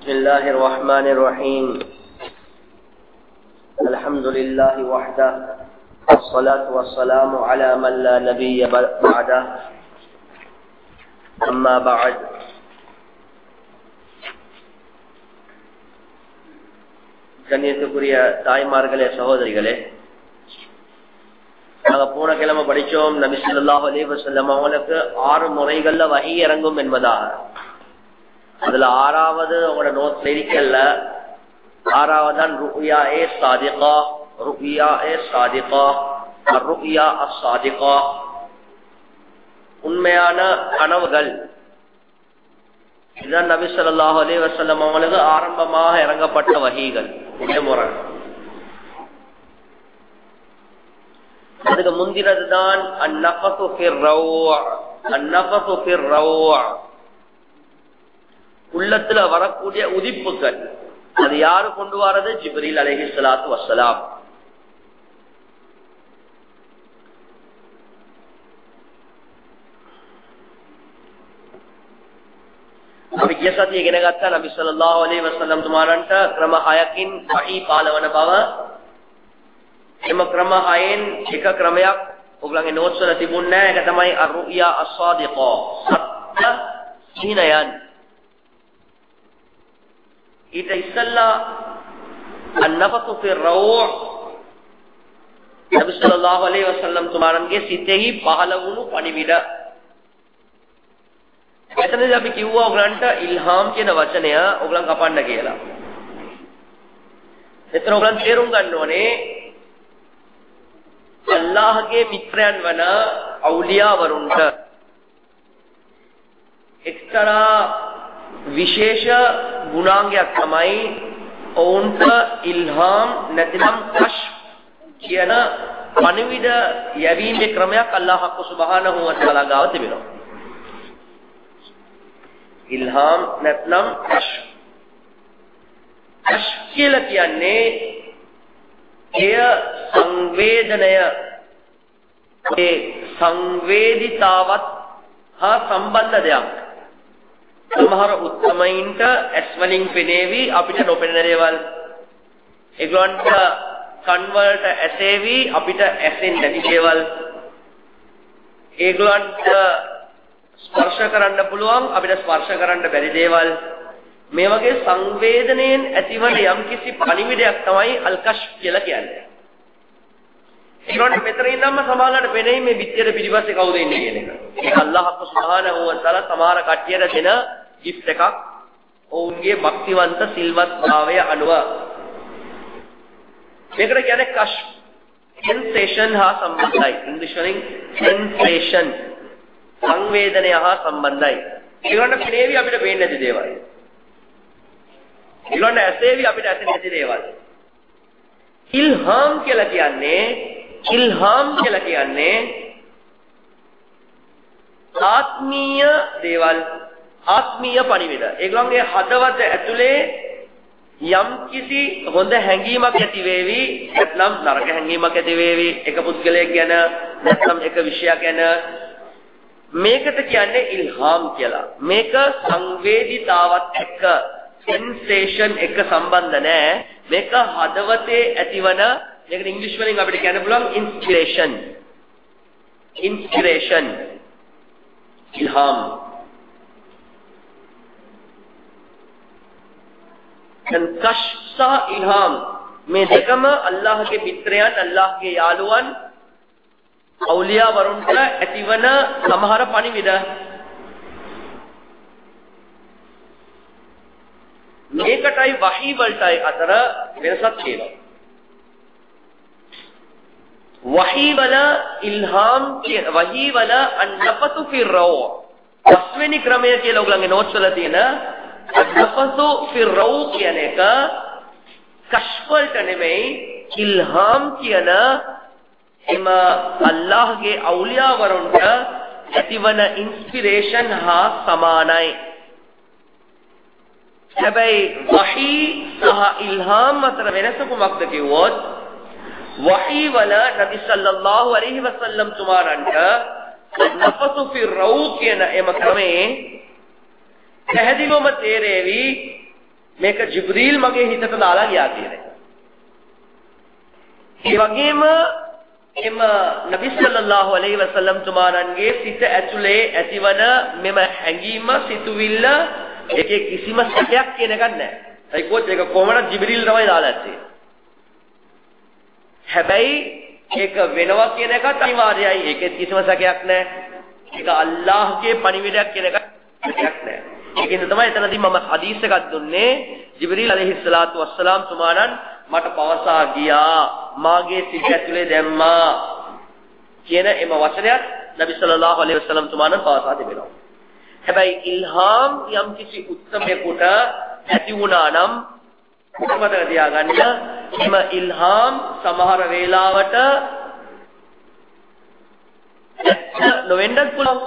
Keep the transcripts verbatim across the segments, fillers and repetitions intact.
بسم الله الرحمن الرحيم الحمد لله وحده والصلاة والسلام على من لا نبي بعده أما بعد கண்ணியத்துக்குரிய தாய்மார்களே சகோதரிகளே, நாங்க போன கிழமை படிச்சோம் நபி ஸல்லல்லாஹு அலைஹி வஸல்லம் அவங்களுக்கு ஆறு முறைகள்ல வஹி இறங்கும் என்பதாக. அதுல ஆறாவது உங்களோட நோட்ஸ்ல இருக்கல்ல, ஆறாவதான் ருயா ஏ சாதிகா, ருயா ஏ சாதிகா, ருயா அஸ்ஸாதிகா, உண்மையான கனவுகள். இதுதான் நபி ஸல்லல்லாஹு அலைஹி வஸல்லம் அவங்களுக்கு ஆரம்பமாக இறங்கப்பட்ட வஹீகள் முறை. அதுக்கு முந்தினதுதான் அந்நஃபஸு ஃபிர் ரௌஅ, அந்நஃபஸு ஃபிர் ரௌஅ, உள்ளத்துல வரக்கூடிய உதிப்புகள். அது யாரு கொண்டு வரது? ஜிப்ரீல் அலைஹிஸ்ஸலாத்து வஸ்ஸலாம். අපි ගිය සතියේ ඉගෙන ගත්තා නබි සල්ලල්ලාහු අලයිහි වසල්ලම් තුමාලන්ට ක්‍රම හයකින් වහී පාලවන බව. එම ක්‍රම හයෙන් එක ක්‍රමයක් ඔයගලගේ නෝට්ස් වල තිබුණේ නැහැ. ඒක තමයි අරුයා අස්සාදිකා, සත්‍ය සිහිනයන්. ඊට ඉස්සල්ලා අන්නෆතු ෆිර් රූහ් නබි සල්ලල්ලාහු අලයිහි වසල්ලම් තුමාලන්ගේ සිතෙහි පහළ වුණු පණිවිඩ. එතනදී අපි කිව්වා ඔයගලන්ට ඉල්හාම් කියන වචනය ඔයගලන් කපන්න කියලා. එතන ඔයගලන් තේරුම් ගන්න ඕනේ අල්ලාහගේ මිත්‍රයන් වන අවලියාවරුන්ට එක්තරා විශේෂ ගුණාංගයක් තමයි ඔවුන්ට ඉල්හාම් නැතිනම් කෂ් කියන පණිවිඩ යැවීමේ ක්‍රමයක් අල්ලාහ් සුබ්හානහු වතාලා ගාව තිබෙනවා. ඉල්හාම් නැත්නම් කෂ්. කෂ් කියලා කියන්නේ එය සංවේදනය, ඒ සංවේදිතාවත් හා සම්බන්ධ දෙයක්. සමහර උත්තමයින්ට ඇස් වලින් පෙනේවි, අපිට නොපෙනෙන දේවල්. ඒගොල්ලන්ට කන් වලට ඇසේවි, අපිට ඇසෙන්නේ නැති දේවල්. ඒගොල්ලන්ට ස්පර්ශ කරන්න පුළුවන්, අපිට ස්පර්ශ කරන්න බැරි දේවල්. මේ වගේ සංවේදනයෙන් ඇතිවන යම්කිසි පණිවිඩයක් තමයි අල්කෂ් කියලා කියන්නේ. ඒගොල්ලන්ට මෙතන ඉඳන්ම සමානලට වෙන්නේ මේ පිටියට පිටිපස්සේ කවුද ඉන්නේ කියන එක. ඒක අල්ලාහ් සුබ්හානහු වතාලා සමහර කට්ටියට දෙන ගිෆ්ට් එකක්. ඔවුන්ගේ භක්තිවන්ත සිල්වත් භාවය අනුව. මේකට කියන්නේ කෂ්, සෙන්සේෂන් හා සම්බන්ධයි. ඉංග්‍රීසි වලින් සෙන්සේෂන්, සංවේදනය හා සම්බන්ධයි. ඒගොල්ලන්ට පෙනේවි, අපිට පේන්නේ නැති දේවල්. ඒගොල්ලන්ට ඇසේවි, අපිට ඇසෙන්නේ නැති දේවල්. ඉල්හාම් කියලා කියන්නේ ඉල්හාම් කියලා කියන්නේ ආත්මීය දේවල්, ආත්මීය පණිවිඩ. ඒගොල්ලන්ගේ හදවත ඇතුලේ යම් කිසි හොඳ හැඟීමක් ඇති වේවි, නැත්නම් නරක හැඟීමක් ඇති වේවි, එක පුද්ගලයෙක් ගැන නැත්නම් එක විෂයක් ගැන. මේකට කියන්නේ ඉල්හාම් කියලා. මේක සංවේදිතාවත් එක්ක, සෙන්සේෂන් එක සම්බන්ධ නැහැ. මේක හදවතේ ඇතිවන, මේකට ඉංග්‍රීසි වලින් අපිට කියන්න පුළුවන් ඉන්ස්පිරේෂන්. ඉන්ස්පිරේෂන්, ඉල්හාම්. දැන් කෂ් සහ ඉල්හාම් මේ දෙකම අල්ලාහගේ මිත්‍රයන්, අල්ලාහගේ යාළුවන්, අවලියා වරුන්ට ඇතිවන සමහර පණිවිඩ. මේකටයි වහී වලටයි අතර වෙනසක් තියෙනවා. වහී වල ඉල්හාම් කියන, වහී වල අන්නෆතු ෆිර් රූහ්, පස්වෙනි ක්‍රමය කියලා ඔයගලගේ නෝට්ස් වල තියෙන අන්නෆතු ෆිර් රූහ් කියන එක කෂ් වලට නෙමෙයි, ඉල්හාම් කියන එම අල්ලාහගේ අවලියා වරුන්ට ඇතිවන ඉන්ස්පිරේෂන් හා සමානයි. හැබැයි වහී සහ ඉල්හාම් අතර වෙනස කුමක්ද කිව්වොත්, වහී වල නබි සල්ලල්ලාහු අලයිහි වසල්ලම් තුමාලන්ට නෆසු ෆිර් රූහ් කියන එම ක්‍රමේ පැහැදිලිවම තේරෙවි මේක ජිබ්‍රීල් මගේ හිතට දාලා ගියා කියන එක. ඒ වගේම එම නබි සල්ලල්ලාහු අලයිහි වසල්ලම් තුමාණන්ගේ සිත ඇතුලේ ඇතිවන මෙම හැඟීම සිතුවිල්ල ඒකේ කිසිම සැකයක් කියන එකක් නැහැ. ඒකෝත් ඒක කොහොමද ජිබ්‍රීල් තමයි දාලා ඇත්තේ. හැබැයි ඒක වෙනවා කියන එකත් අනිවාර්යයි. ඒකෙත් කිසිම සැකයක් නැහැ. ඒක අල්ලාහ්ගේ පණිවිඩයක් කියන එකක් සැකයක් නැහැ. ඒකෙන්ද තමයි එතනදී මම හදීස් එකක් දුන්නේ ජිබ්‍රීල් අලයිහිස් සලාතු වස්සලාම් තුමාණන් මට පවසා ගියා මාගේ සිත ඇතුලේ දැම්මා කියන එම වචනයත් නබි සල්ලල්ලාහු අලයිහි වසල්ලම් තුමාණන් පවසා දෙනවා. හැබැයි ඉල්හාම් යම් කිසි උත්තමයෙකුට ඇති වුණා නම් මතක තියාගන්න එම ඉල්හාම් සමහර වේලාවට නොවෙන්නත් පුළුවන්.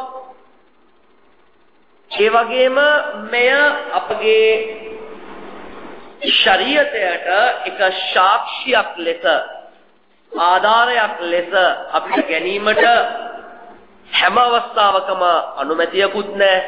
ඒ වගේම මෙය අපගේ ශරීයතයට එක සාක්ෂියක් ලෙස ආධාරයක් ලෙස අපිට ගැනීමට හැම අවස්ථාවකම අනුමැතියකුත් නැහැ.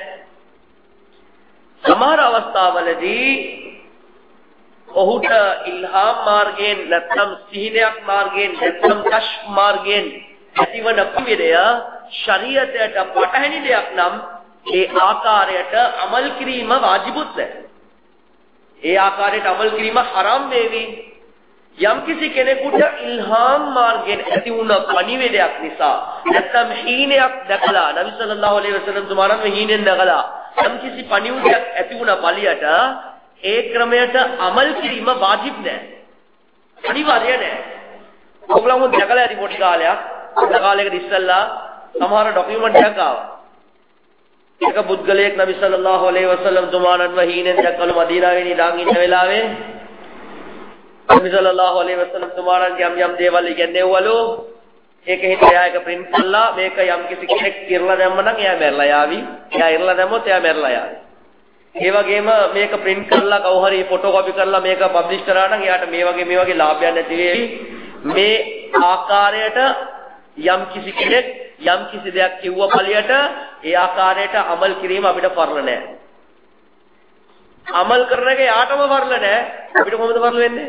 සමහර අවස්ථාවලදී ඔහුට ඉල්හාම් මාර්ගයෙන් නැත්නම් සිහිනයක් මාර්ගයෙන් නැත්නම් කෂ් මාර්ගයෙන් ඇතිවන පරිවිදය ශරීයතයට පටහැනි දෙයක් නම් ඒ ආකාරයට අමල් කිරීම වාජිබුත් නැහැ. ඒ ආකාරයට අමල් කිරීම හරම් වේවි. යම් කිසි කෙනෙකුට ඉල්හාම් මාර්ගයෙන් ඇති වුණ පණිවිඩයක් නිසා නැත්නම් හීනයක් දැකලා නබි සල්ලල්ලාහු අලයිහි වසල්ලම් තුමාණන් හීනෙන් දැකලා යම් කිසි පණිවිඩයක් ඇති වුණ පළියට ඒ ක්‍රමයට අමල් කිරීම වාජිබ් නැහැ. අනිවාර්ය නැහැ. ඔයගොල්ලෝ දැකලා ඇති පොඩි කාලයක් අද කාලයකට ඉස්සෙල්ලා සමහර ડોකියුමන්ට් එකක් ආවා. එක පුද්ගලයෙක් නබි සල්ලල්ලාහු අලයිහි වසල්ලම් තුමාණන්ව හීනෙන් දැක්කලු මදීනාවේ නිදාන් ඉන්න වෙලාවේ නබි සල්ලල්ලාහු අලයිහි වසල්ලම් තුමාණන් යම් යම් දේවල් ඉගෙනෙව්වලු. ඒක හිත එයා එක print කළා. මේක යම් කිසි කෙනෙක් ඉරලා දැම්ම නම් එයා මැරලා යාවි. එයා ඉරලා දැම්මොත් එයා මැරලා යාවි. ඒ වගේම මේක print කරලා කවු හරි ෆොටෝකොපි කරලා මේක පබ්ලිෂ් කරා නම් එයාට මේ වගේ මේ වගේ ලාභයක් නැති වෙවි. මේ ආකාරයට යම් කිසි කෙනෙක් යම් කිසි දෙයක් කිව්ව පළියට ඒ ආකාරයට අමල් කිරීම අපිට ෆර්ල නැහැ. අමල් කරන එක යාටම ෆර්ල නැහැ. අපිට කොහොමද ෆර්ල වෙන්නේ?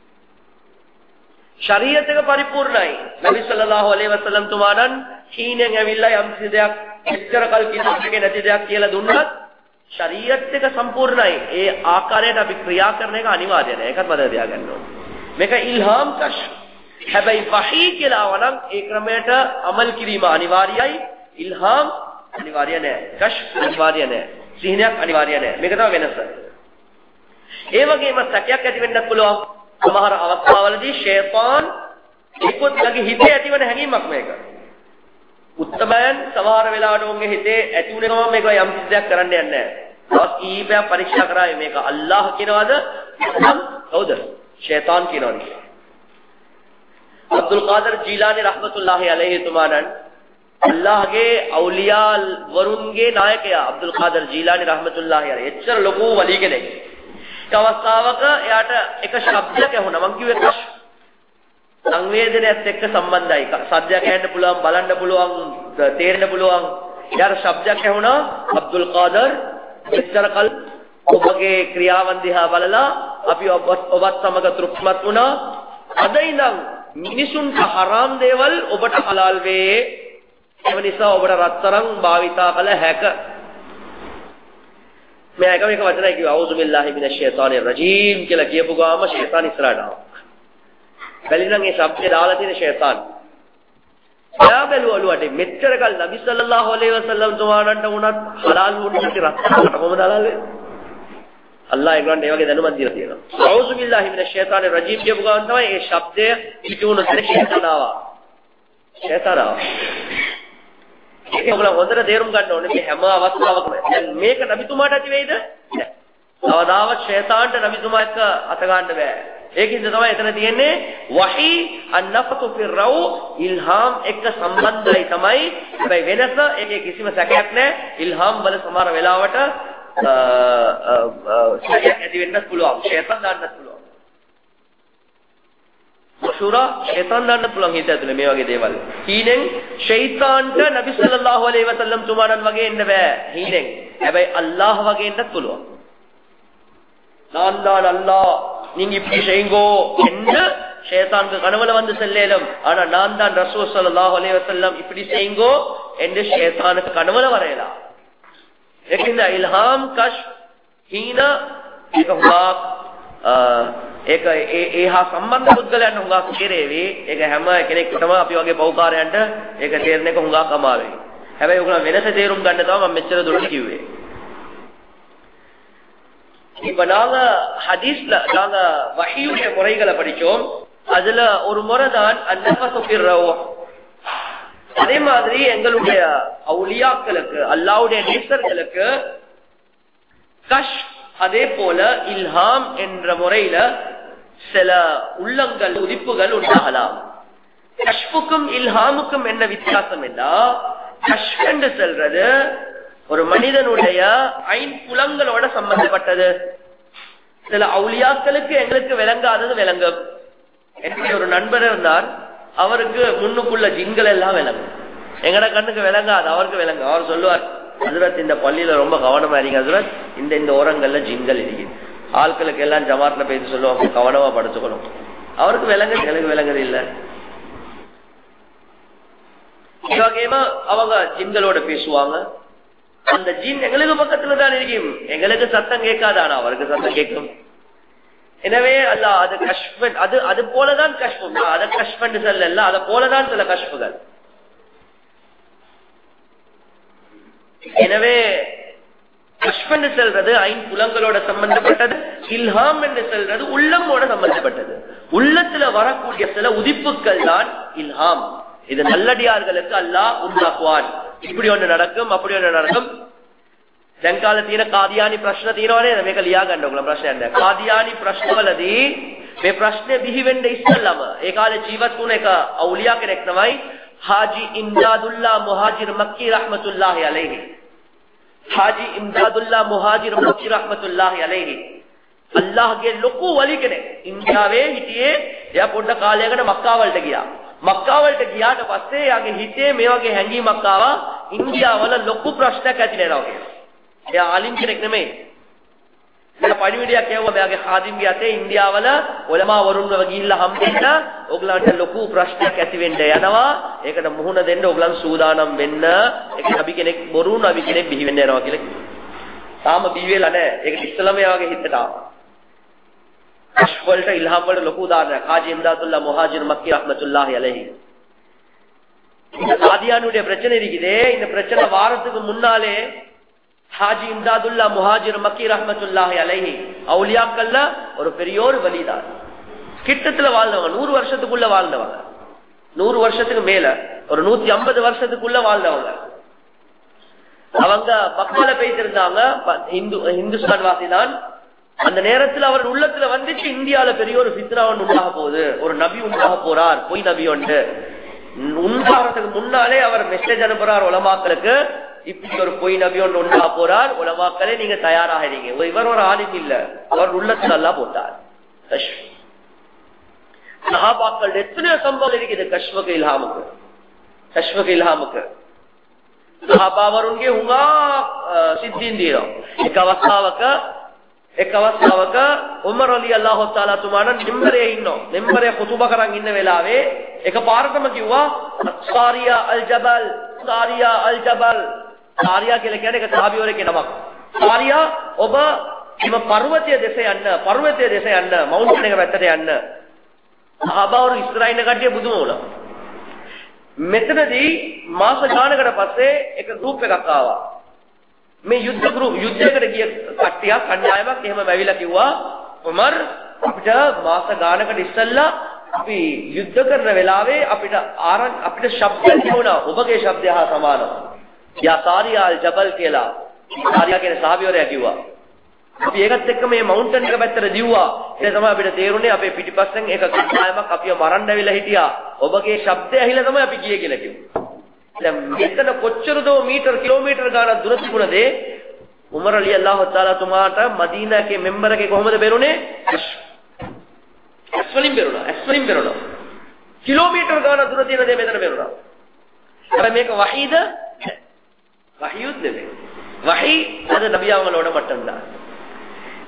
ශරීයත් එක පරිපූර්ණයි. නබි සල්ලල්ලාහු අලයිහි වසල්ලම් තුමාණන් හීනෙන් ඇවිල්ලා යම් කිසි දෙයක් එච්චර කල් කිසිමකේ නැති දෙයක් කියලා දුන්නත් ශරීයත් එක සම්පූර්ණයි. ඒ ආකාරයට අපි ක්‍රියා කරන එක අනිවාර්ය නෑ. ඒකත් මතක තියාගන්න ඕනේ. මේක ඉල්හාම් කෂ්. හැබැයි වහී කියලා වනම් ඒ ක්‍රමයට අමල් කිරීම අනිවාර්යයි. ඉල්හාම් අනිවාර්ය නෑ. කෂ් අනිවාර්ය නෑ. සිහිනයක් අනිවාර්ය නෑ. මේක තමයි වෙනස. ඒ වගේම සැකයක් ඇති වෙන්නත් පුළුවන්. සමහර අවස්ථාවලදී ෂයිතාන් එක්කත් ලගේ හිතේ ඇතිවන හැඟීමක් මේක. උත්තමයන් සමහර වෙලාවට උන්ගේ හිතේ ඇති වුණේම මේක යම් කිසි දෙයක් කරන්න යන්නේ නැහැ. තවත් කීපයක් පරීක්ෂා කරායි මේක අල්ලාහ් කියනවාද නැත්නම් කවුද? ෂයිතාන් කියනවාද? අබ්දුල් කාදර් ජීලානි රහ්මතුල්ලාහි අලයිහි තුමාණන් අල්ලාහ්ගේ අවලියා වරුන්ගේ නායකයා අබ්දුල් කාදර් ජීලානි රහ්මතුල්ලාහි අලයිහි එච්චර ලොකු වලී කෙනෙක්. ඒ අවස්ථාවක එයාට එක ශබ්දයක් ඇහුණා. මං කිව්වේ කෂ් සංවේදනයත් එක්ක සම්බන්ධයි. සද්දයක් ඇහෙන්න පුළුවන්, බලන්න පුළුවන්, තේරෙන්න පුළුවන්. යාර ශබ්දයක් ඇහුණා. අබ්දුල් කාදර් එච්චරකල් ඔබගේ ක්‍රියාවන් දිහා බලලා අපි ඔබත් සමග තෘප්තිමත් වුණා. අද ඉඳන් මිනිසුන්ට හරාම් දේවල් ඔබට හලාල් වේ. ඒ නිසා ඔබට රත්තරන් භාවිතා කළ හැක. මේ එක එක වචනයි කිව්වා. අවුසු බිල්ලාහි මිනෂ් ෂයිතානිර් රජීම් කියලා කියපු ගාම ෂයිතාන් ඉස්සරහට ආවා. බැලිනම් ඒ શબ્දේ දාලා තියෙන ෂයිතාන්. එයා බැලුවලුවට මෙච්චර කල් නබි සල්ලල්ලාහු අලයිහි වසල්ලම් තුමාණන්ට වුණත් හලාල් වුණත් රත්තරන් කොහොමද හලාල් වෙන්නේ? අල්ලාහ් ඒගොල්ලන්ට ඒ වගේ දැනුමක් දීලා තියෙනවා. අවුසු බිල්ලාහි මිනෂ් ෂයිතානිර් රජීම් කියපු ගාම තමයි ඒ શબ્දය පිටුණු දෙක ෂයිතාන් ආවා. ෂයිතාන් ආවා. ඒක ඔයගොල්ලෝ හොඳට තේරුම් ගන්න ඕනේ මේ හැම අවස්ථාවකම. දැන් මේක නබිතුමාට ඇති වෙයිද? නෑ. කවදාවත් ෂයිතාන්ට නබිතුමා එක්ක අත ගන්න බෑ. ඒකින්ද තමයි එතන තියෙන්නේ වහී අන්නෆතු ෆිර්-රව් ඉල්හාම් එක්ක සම්බන්ධයි තමයි. හැබැයි වෙනස ඒකේ කිසිම සැකයක් නෑ. ඉල්හාම් වල සමහර වෙලාවට සැකයක් ඇති වෙන්නත් පුළුවන්. ෂයිතාන් දාන්නත් පුළුවන්. මෂූරා ෂයිතාන් දාන්න පුළුවන් හිත ඇතුලේ මේ වගේ දේවල්. හීනෙන් ෂයිතාන්ට නබි සල්ලල්ලාහු අලයිහි වසල්ලම් තුමාණන් වගේ එන්න බෑ. හීනෙන්. හැබැයි අල්ලාහ් වගේ එන්නත් පුළුවන්. நான் தான் அல்லாஹ், நீங்க இப்படி செய்யுங்கோ என்று ஷைத்தானுக்கு கனவுல வந்து செல்லும். ஆனா நான் தான் ரசூல் ஸல்லல்லாஹு அலைஹி வஸல்லம் இப்படி செய்யுங்கோ என்று ஷைத்தானுக்கு கனவுல வரையலாம். लेकिन इल्हाम कश्फ हीना एक हुआ एक एहा संबंध පුද්ගලයන් හුඟක් කෙරේවි. ඒක හැම කෙනෙකුටම අපි වගේ පෞකාරයන්ට ඒක තේරෙන එක හුඟක් අමාරුයි. හැබැයි ඔයගොල්ලෝ වෙනස තේරුම් ගන්න තමයි මම මෙච්චර දුරට කිව්වේ. இப்ப நாங்க ஹதீஸ்ல நாங்க வஹீயுடைய முறைகளை படிச்சோம். அதுல ஒரு முறை தான் அன்னஃபஸு ஃபிர் ரூஹ். அதே மாதிரி எங்களுடைய அவுலியாக்களுக்கு அல்லாஹ்வுடைய நேசர்களுக்கு கஷ், அதே போல இல்ஹாம் என்ற முறையில சில உள்ளங்கள் உதிப்புகள் உண்டாகலாம். கஷ்புக்கும் இல்ஹாமுக்கும் என்ன வித்தியாசம் என்றா, கஷ் என்று சொல்றது ஒரு மனிதனுடைய ஐம்புலங்களோட சம்பந்தப்பட்டது. சில அவுலியாக்களுக்கு எங்களுக்கு விளங்காதது விளங்கும். என்னுடைய ஒரு நண்பர் இருந்தார், அவருக்கு முன்னுக்குள்ள ஜின்கள் எல்லாம் விளங்கும். எங்கட கண்ணுக்கு விளங்காது, அவருக்கு விளங்கும். அவர் சொல்லுவார், ஹஜ்ரத் இந்த பள்ளியில ரொம்ப கவனமா இருங்க ஹஜ்ரத், இந்த இந்த ஓரங்கள்ல ஜின்கள் இருக்கு. ஆட்களுக்கு எல்லாம் ஜமாத்ல பேசி சொல்லுவாங்க, கவனமா படுத்துக்கணும். அவருக்கு விளங்க, எங்களுக்கு விளங்குது இல்ல. அவங்க ஜின்களோட பேசுவாங்க. அந்த ஜின் எங்களுக்கு பக்கத்துல தான் இருக்கும். எங்களுக்கு சத்தம் கேட்காது, ஆனா அவருக்கு சத்தம் கேட்கும். எனவே அல்ல அது கஷ்பன், அது அது போலதான் கஷ்பம். அதை கஷ்பன் சொல்ல, அதை போலதான் சில கஷ்புகள். எனவே கஷ்பன் செல்றது ஐம்புலங்களோட சம்பந்தப்பட்டது, இல்ஹாம் என்று செல்றது உள்ளமோட சம்பந்தப்பட்டது. உள்ளத்துல வரக்கூடிய சில உதிப்புகள் தான் இல்ஹாம். இது நல்லடியார்களுக்கு அல்லாஹ் உண்டாக்குவான். இப்படி ஒன்று நடக்கும், அப்படி ஒன்று நடக்கும். දැන් කාලේ තියෙන කාදියානි ප්‍රශ්න තියෙනවනේ, මේක ලියා ගන්න ඕගොල්ලෝ ප්‍රශ්නයක් නෑ. කාදියානි ප්‍රශ්නවලදී මේ ප්‍රශ්නේ බිහි වෙන්න ඉස්සෙල්ලාම ඒ කාලේ ජීවත් වුණ එක අවුලියා කෙනෙක් තමයි හාජි ඉම්දාදුල්ලා මුහාජිර් මක්කි රහ්මතුල්ලාහි අලයිහි. හාජි ඉම්දාදුල්ලා මුහාජිර් මක්කි රහ්මතුල්ලාහි අලයිහි අල්ලාහ්ගේ ලොකු වලි කෙනෙක්. ඉන්දියාවේ හිටියේ. එයා පොඩ්ඩ කාලයකට මක්කා වලට ගියා. මක්කා වලට ගියාට පස්සේ එයාගේ හිතේ මේ වගේ හැඟීමක් ආවා, ඉන්දියාවල ලොකු ප්‍රශ්නයක් ඇති වෙනවා කියලා. එයා ආලිම් කෙනෙක් නෙමෙයි. එයා පණිවිඩයක් කියවුවා මෙයාගේ ખાදිම්ගේ අතේ ඉන්දියාවල උලමා වරුන්ව ගිහිල්ලා හම්බෙන්න ඕගලන්ට ලොකු ප්‍රශ්නයක් ඇති වෙන්න යනවා. ඒකට මුහුණ දෙන්න ඕගලන් සූදානම් වෙන්න. ඒක නබි කෙනෙක් බොරු නබි කෙනෙක් බිහි වෙන්න යනවා කියලා. තාම බිහි වෙලා නැහැ. ඒක ඉස්සලම එයාගේ හිතට ආවා. கஷ்ப் வல்ட இல்ஹாம் வல்ட லொகு உதாரணம் ஹாஜி இம்தாதுல்லா முஹாஜிர் மக்கி ரஹ்மத்துல்லாஹி அலைஹி. இந்த காதியானுடைய பிரச்சனை இருக்குதே, இந்த பிரச்சனை வாரத்துக்கு முன்னாலே ஹாஜி இம்தாதுல்லா முஹாஜிர் மக்கி ரஹ்மத்துல்லாஹி அலைஹி அவுலியாக்கள்ல ஒரு பெரியோர் வலிதான். கிட்டத்துல வாழ்ந்தவங்க, நூறு வருஷத்துக்குள்ள வாழ்ந்தவங்க, நூறு வருஷத்துக்கு மேல ஒரு நூத்தி ஐம்பது வருஷத்துக்குள்ள வாழ்ந்தவங்க. அவங்க பக்கல பேசிருந்தாங்க, இந்து இந்துஸ்தான் வாசி தான். அந்த நேரத்தில் அவர் உள்ளத்துல வந்துச்சு, இந்தியால பெரிய ஒரு ஃபித்னா ஒன்று உண்டாக போகுது, ஒரு நபி உண்டாக போறார், பொய் நபி ஒன்று உண்டாகிறதுக்கு முன்னாலே அவர் மெசேஜ் அனுப்புறார் உலமாக்களுக்கு, இப்படி ஒரு பொய் நபி ஒன்று உண்டாக போறார், உலமாக்களே நீங்க தயாராகிறீங்க. இவர் ஒரு ஆலிம் இல்ல, அவர் உள்ளத்துல எல்லாம் போட்டார். சஹாபாக்கள் எத்தனையோ சம்பவம் இருக்குது கஷ்மக்கு இல்ஹாமுக்கு. கஷ்மக்கு இல்ஹாமுக்கு සහභාවරුන්ගේ හුඟා සිද්ධීන් දිනවා. එක අවස්ථාවක එක් අවස්ථාවක උමර් රලියල්ලාහු තාලා තුමාණන් මිම්බරේ ඉන්නවා. මිම්බරේ ඛුතුබා කරන් ඉන්න වෙලාවේ එකපාරටම කිව්වා සාරියා අල් ජබල්, සාරියා අල් ජබල්. සාරියා කියලා කියන්නේ එක සහාබිවරයෙක් නමක්. සාරියා ඔබ එම පර්වතය දෙස යන්න, පර්වතය දෙස යන්න, මවුන්ටන් එක පැත්තට යන්න. සහාබාවරු ඉස්රායිල් කට්ටිය බුදුම වුණා. මෙතනදී මාස ගානකට පස්සේ එක ගෲප් එකක් ආවා. මේ යුද්ධ ගෲප් යුද්ධයකට ගිය කට්ටියක් කණ්ඩායමක් එහෙම වැවිලා කිව්වා උමර් අපිට මාස ගානකට ඉස්සෙල්ලා අපි යුද්ධ කරන වෙලාවේ අපිට ආරන් අපිට ශබ්ද තිබුණා ඔබගේ ශබ්දය හා සමානව. යා සාරියා අල් ජබල් කියලා සාරියා කියන සහාබිවරයා කිව්වා. අපි ඒකත් එක්ක මේ මවුන්ටන් එක පැත්තට දිව්වා. ඒ තමයි අපිට තේරුනේ අපේ පිටිපස්සෙන් එක කණ්ඩායමක් අපිව මරන්න ඇවිල්ලා හිටියා. ඔබගේ ශබ්දය ඇහිලා තමයි අපි ගියේ කියලා කිව්වා. දැන් මෙතන කොච්චරද මීටර් කිලෝමීටර් ගානක් දුර තිබුණද උමර් රලියල්ලාහු තාලා තුමාට මදීනාගේ මෙම්බර් එකේ කොහොමද බැරුනේ? අස්වලින් බැරුණා. අස්වලින් බැරුණා. කිලෝමීටර් ගානක් දුර තියෙන දේ මෙතන බැරුණා. හැබැයි මේක වහීද? වහීයුත් නෙමෙයි. වහී අද නබියවங்களோட මට්ටම් දාන.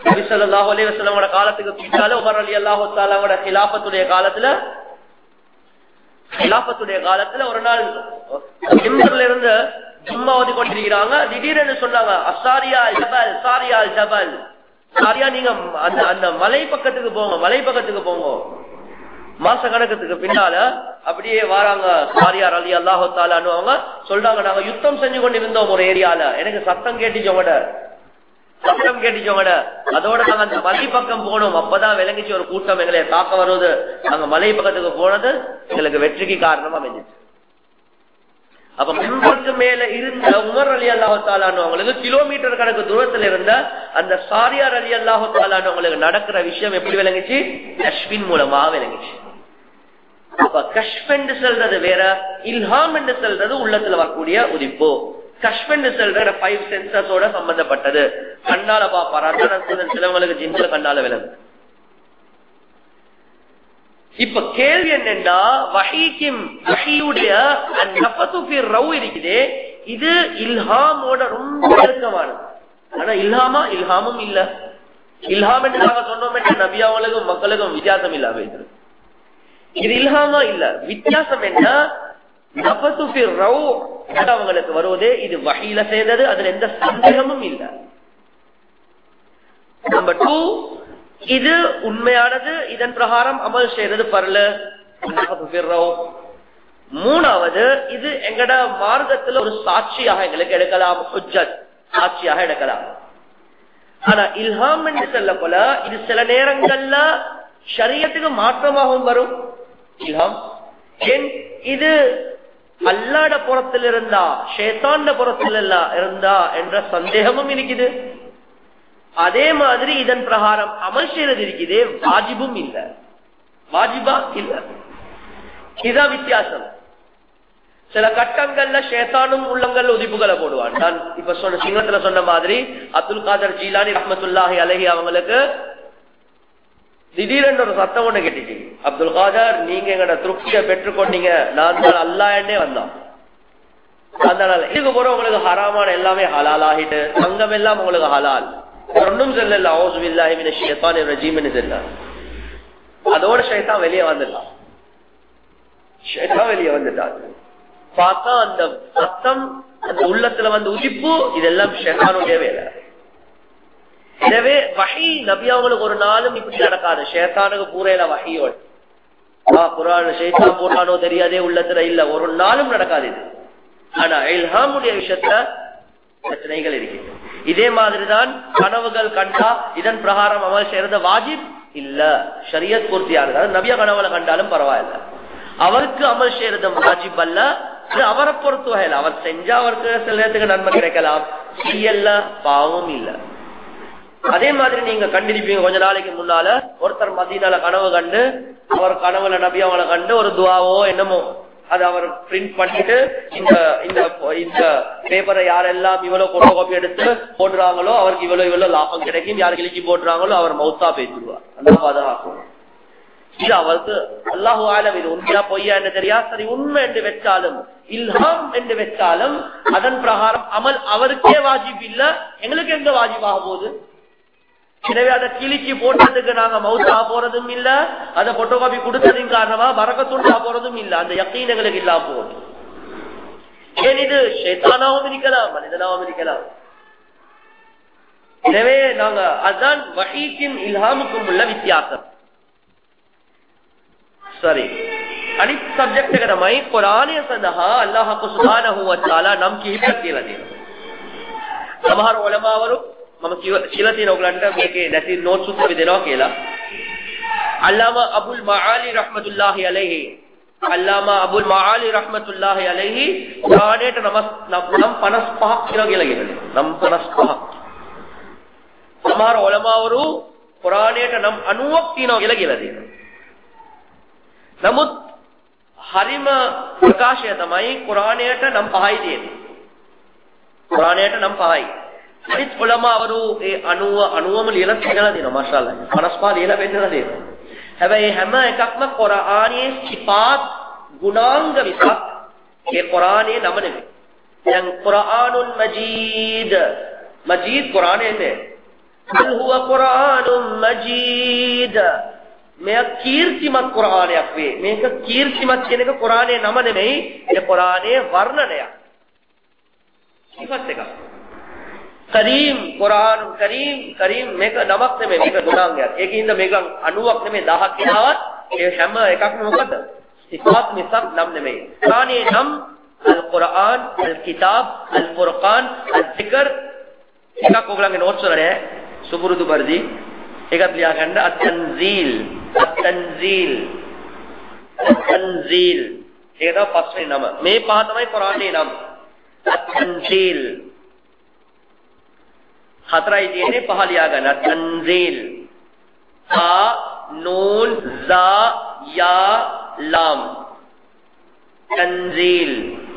நபி ஸல்லல்லாஹு அலைஹி வஸல்லமோட காலத்துக்கு பின்னால உமர் ரலியல்லாஹு தஆலாவோட খিলাফத்துடைய காலத்துல খিলাফத்துடைய காலத்துல ஒரு நாள் மிம்பர்ல இருந்து ஜும்மா ஓதி கொண்டிருக்கிறாங்க. திடீரென்று சொன்னாங்க, அஸ்ஸாரியா ஜபல், சாரியா ஜபல், சாரியா நீங்க அந்த அந்த மலை பக்கத்துக்கு போங்க, மலை பக்கத்துக்கு போங்க. மாச கணக்கத்துக்கு பின்னால அப்படியே வராங்க சாரியா ரலியல்லாஹு தஆலா அவங்க சொல்றாங்க, நாங்க யுத்தம் செஞ்சு கொண்டிருந்தோம் ஒரு ஏரியால, எனக்கு சத்தம் கேட்டுச்சோங்கட சத்தம் கேட்டுச்சோங்கட அதோட நாங்க அந்த மலை பக்கம் போனோம். அப்பதான் விளங்கிச்சு ஒரு கூட்டம் எங்களை தாக்க வருவது. நாங்க மலை பக்கத்துக்கு போனது எங்களுக்கு வெற்றிக்கு காரணமா அமைஞ்சிச்சு. அப்ப மிம்பருக்கு மேல இருந்த உமர் ரலியல்லாஹு தஆலா அவங்களுக்கு கிலோமீட்டர் கணக்கு தூரத்துல இருந்த அந்த சாரியா ரலியல்லாஹு தஆலா அவங்களுக்கு நடக்கிற விஷயம் எப்படி விளங்குச்சு? கஷ்பின் மூலமா விளங்குச்சு. அப்ப கஷ்ப் என்று சொல்றது வேற, இல்ஹாம் என்று சொல்றது உள்ளத்துல வரக்கூடிய உதிப்பு. கஷ்ப் என்று சொல்ற ஃபைவ் சென்சஸோட சம்பந்தப்பட்டது. கண்ணால பாப்பாரு, சிலவங்களுக்கு ஜின்ல கண்ணால விளங்கு. இப்ப கேள்வி என்னன்னா, வஹீக்கும் வஹீயுடைய நஃபது ஃபி ரவ் இருக்குது, இது இல்ஹாமோட ரொம்ப நெருக்கமானது. ஆனா இல்ஹாமா இல்ஹாமும் இல்ல. இல்ஹாம் என்று நாங்க சொன்னோம், நபியாவுக்கும் மக்களுக்கும் வித்தியாசம் இல்ல. இது இல்ஹாமா இல்ல. வித்தியாசம் என்ன? நஃபது ஃபி ரவ் அவங்களுக்கு வருவதே இது வஹீல சேர்ந்தது, அதுல எந்த சந்தேகமும் இல்ல. நம்பர் டூ, இது உண்மையானது, இதன் பிரகாரம் அமல் செய்யறது பரல. மூணாவது, இது எங்கட மார்க்கத்துல ஒரு சாட்சியாக எங்களுக்கு எடுக்கலாம், சாட்சியாக எடுக்கலாம். ஆனா இல்ஹாம் என்று சொல்ல போல இது சில நேரங்கள்ல ஷரியத்துக்கு மாற்றமாகவும் வரும். இல்ஹாம் இது அல்லாஹ்வுடைய புறத்தில் இருந்தா ஷைத்தானுடைய புறத்தில் இருந்தா என்ற சந்தேகமும் இருக்குது. அதே மாதிரி இதன் பிரகாரம் அமல் செய்யறது இருக்குது, வாஜிபும் இல்ல. வாஜிபா இல்ல, இதுதான் வித்தியாசம். சில கட்டங்கள்ல ஷைத்தானும் உள்ளங்கள் உதிப்புகளை போடுவான். நான் இப்ப சொன்ன சிங்கத்துல சொன்ன மாதிரி அப்துல் காதர் ஜீலானி ரஹ்மத்துல்லாஹி அலைஹி அவங்களுக்கு திடீரென்று ஒரு சத்தம் ஒண்ணு கேட்டுச்சு, அப்துல் காதர் நீங்க எங்கட திருப்தியை பெற்றுக்கொண்டீங்க, நான் தான் அல்லாஹ்னே வந்தான். அதனால இதுக்கு போற உங்களுக்கு ஹராமான எல்லாமே ஹலால் ஆகிட்டு, தங்கம் எல்லாம் உங்களுக்கு ஹலால், ஒன்றும் சொல்லல. அவுஸு பில்லாஹி மினஷ் ஷைத்தானிர் ரஜீம்னு சொல்ல, அதோட ஷைத்தான் வெளியே வந்துட்டான். ஷைத்தான் வெளியே வந்துட்டான். பார்த்தா அந்த சத்தம், அந்த உள்ளத்துல வந்து உதிப்பு, இதெல்லாம் ஷைத்தானுடைய வேலை. எனவே வஹி நபியாவுக்கு ஒரு நாளும் இப்படி நடக்காது. ஷைத்தானுக்கு பூரையில வஹியோட குர்ஆன் ஷைத்தான் போட்டானோ தெரியாதே உள்ளத்துல இல்ல, ஒரு நாளும் நடக்காது இது. ஆனா இல்ஹாமுடைய விஷயத்துல பிரச்சனைகள் இருக்கு. இதே மாதிரிதான் கனவுகள் கண்டா இதன் பிரகாரம் அமல் செய்யறது வாஜிப் இல்ல, ஷரியத் பூர்த்தியானது. நபியா கனவுல கண்டாலும் பரவாயில்ல, அவருக்கு அமல் செய்யறது வாஜிப் அல்ல. அவரை பொறுத்து வகையில் அவர் செஞ்சா அவருக்கு சில நேரத்துக்கு நன்மை கிடைக்கலாம், செய்யல பாவம் இல்ல. அதே மாதிரி நீங்க கண்டிருப்பீங்க, கொஞ்ச நாளைக்கு முன்னால ஒருத்தர் மதீனால கனவு கண்டு, அவர் கனவுல நபியாவளை கண்டு ஒரு துவாவோ என்னமோ அது அவர் பிரிண்ட் பண்ணிட்டு இந்த இந்த பேப்பரை யாரெல்லாம் இவ்வளவு போட்டோ காப்பி எடுத்து போடுறாங்களோ அவருக்கு இவ்வளவு இவ்வளவு லாபம் கிடைக்கும், யாரு கிழிச்சு போடுறாங்களோ அவர் மௌத்தா பேசிடுவார். அந்த பாதுகாக்கும் இது அவருக்கு அல்லாஹு ஆலம். இது உண்மையா பொய்யா என்று தெரியா. சரி, உண்மை என்று வச்சாலும் இல்ஹாம் என்று வச்சாலும் அதன் பிரகாரம் அமல் அவருக்கே வாஜிப் இல்ல, எங்களுக்கு எங்க வாஜிபாக போகுது? எனவே அதை கிழிச்சு போட்டதுக்கு நாங்க மௌத்தா போறதும் இல்ல, அதை போட்டோ காப்பி கொடுத்ததின் காரணமா பரக்கத்துண்டா போறதும் இல்ல. அந்த யக்கீன் எங்களுக்கு இல்லாம போகுது. ஏன் இது ஷைத்தானாவும் இருக்கலாம், மனிதனாவும் இருக்கலாம். எனவே நாங்க அதான் வஹீக்கும் இல்ஹாமுக்கும் உள்ள வித்தியாசம். சரி, அனைத்து சப்ஜெக்டுகளை குர்ஆனே சதஹா அல்லாஹ் சுப்ஹானஹு வ தஆலா ನಮ್ ಕಿಹಿಪತ್ತಿರದೆ සමහර උලමාවරු මම කියලා තියෙන ඔයගලන්ට මේකේ නැති නෝට්ස් උත් අපි දෙනවා කියලා. අල්ලාමා අබුල් මආලි රහ්මතුල්ලාහි අලයිහි අල්ලාමා අබුල් මආලි රහ්මතුල්ලාහි අලයිහි කුර්ආනයට නම් පනස් පහක් කියලා කියලා කියනවා. නම් පනස් පහක්. සමහර උලමාවරු කුර්ආනයට නම් අනූවක් තියෙනවා කියලා කියලා දෙනවා. නමුත් හරිම ප්‍රකාශය තමයි කුර්ආනයට නම් පහයි තියෙන්නේ. කුර්ආනයට නම් පහයි. අනිත් උලමාවරු ඒ අනූව අනූවම ලියලා කියලා දෙනවා. මාෂාඅල්ලාහ්. පනස් පහ ලියලා පෙන්නලා දෙනවා. හැබැයි හැම එකක්ම කුර්ආනයේ සිපාත් ගුණාංග විසක් ඒ කුර්ආනයේ නම නෙමෙයි. දැන් කුර්ආනුල් මජීද් මජීද් කුර්ආනයේ නේ. بل هو قرآن مجيد මේ කීර්තිමත් කුරානයක් වේ. මේක කීර්තිමත් කියන එක කුරානයේ නම නෙමෙයි. ඒ කුරානයේ වර්ණනයක්. සිෆත් එකක්. කරීම් කුරාන් කරීම් කරීම් මේක නමක් නෙමෙයි. මේක ගුණාංගයක්. ඒකින්ද මේක අනූවක් නෙමෙයි දහයක් කියනවත් ඒ හැම එකක්ම මොකද? සිෆත් මිසක් නම් නෙමෙයි. කුරානයේ නම් අල් කුර්ආන්, අල් කිතාබ්, අල් ෆුර්කාන්, අල් සිකර් එකක් ඔයගලගේ නෝට්ස් වල නෑ. සුපුරුදු පරිදි ඒකත් ලියා ගන්න අත්-තන්සීල් අත්-තන්සීල් අත්-තන්සීල් ඒක තමයි පස්වෙනි නම. මේ පහ තමයි කුරානයේ නම. අත්-තන්සීල් හතරයි තියෙන්නේ පහ ලියා ගන්න. අත්-තන්සීල් තා නූන් zaa යා lam තන්සීල්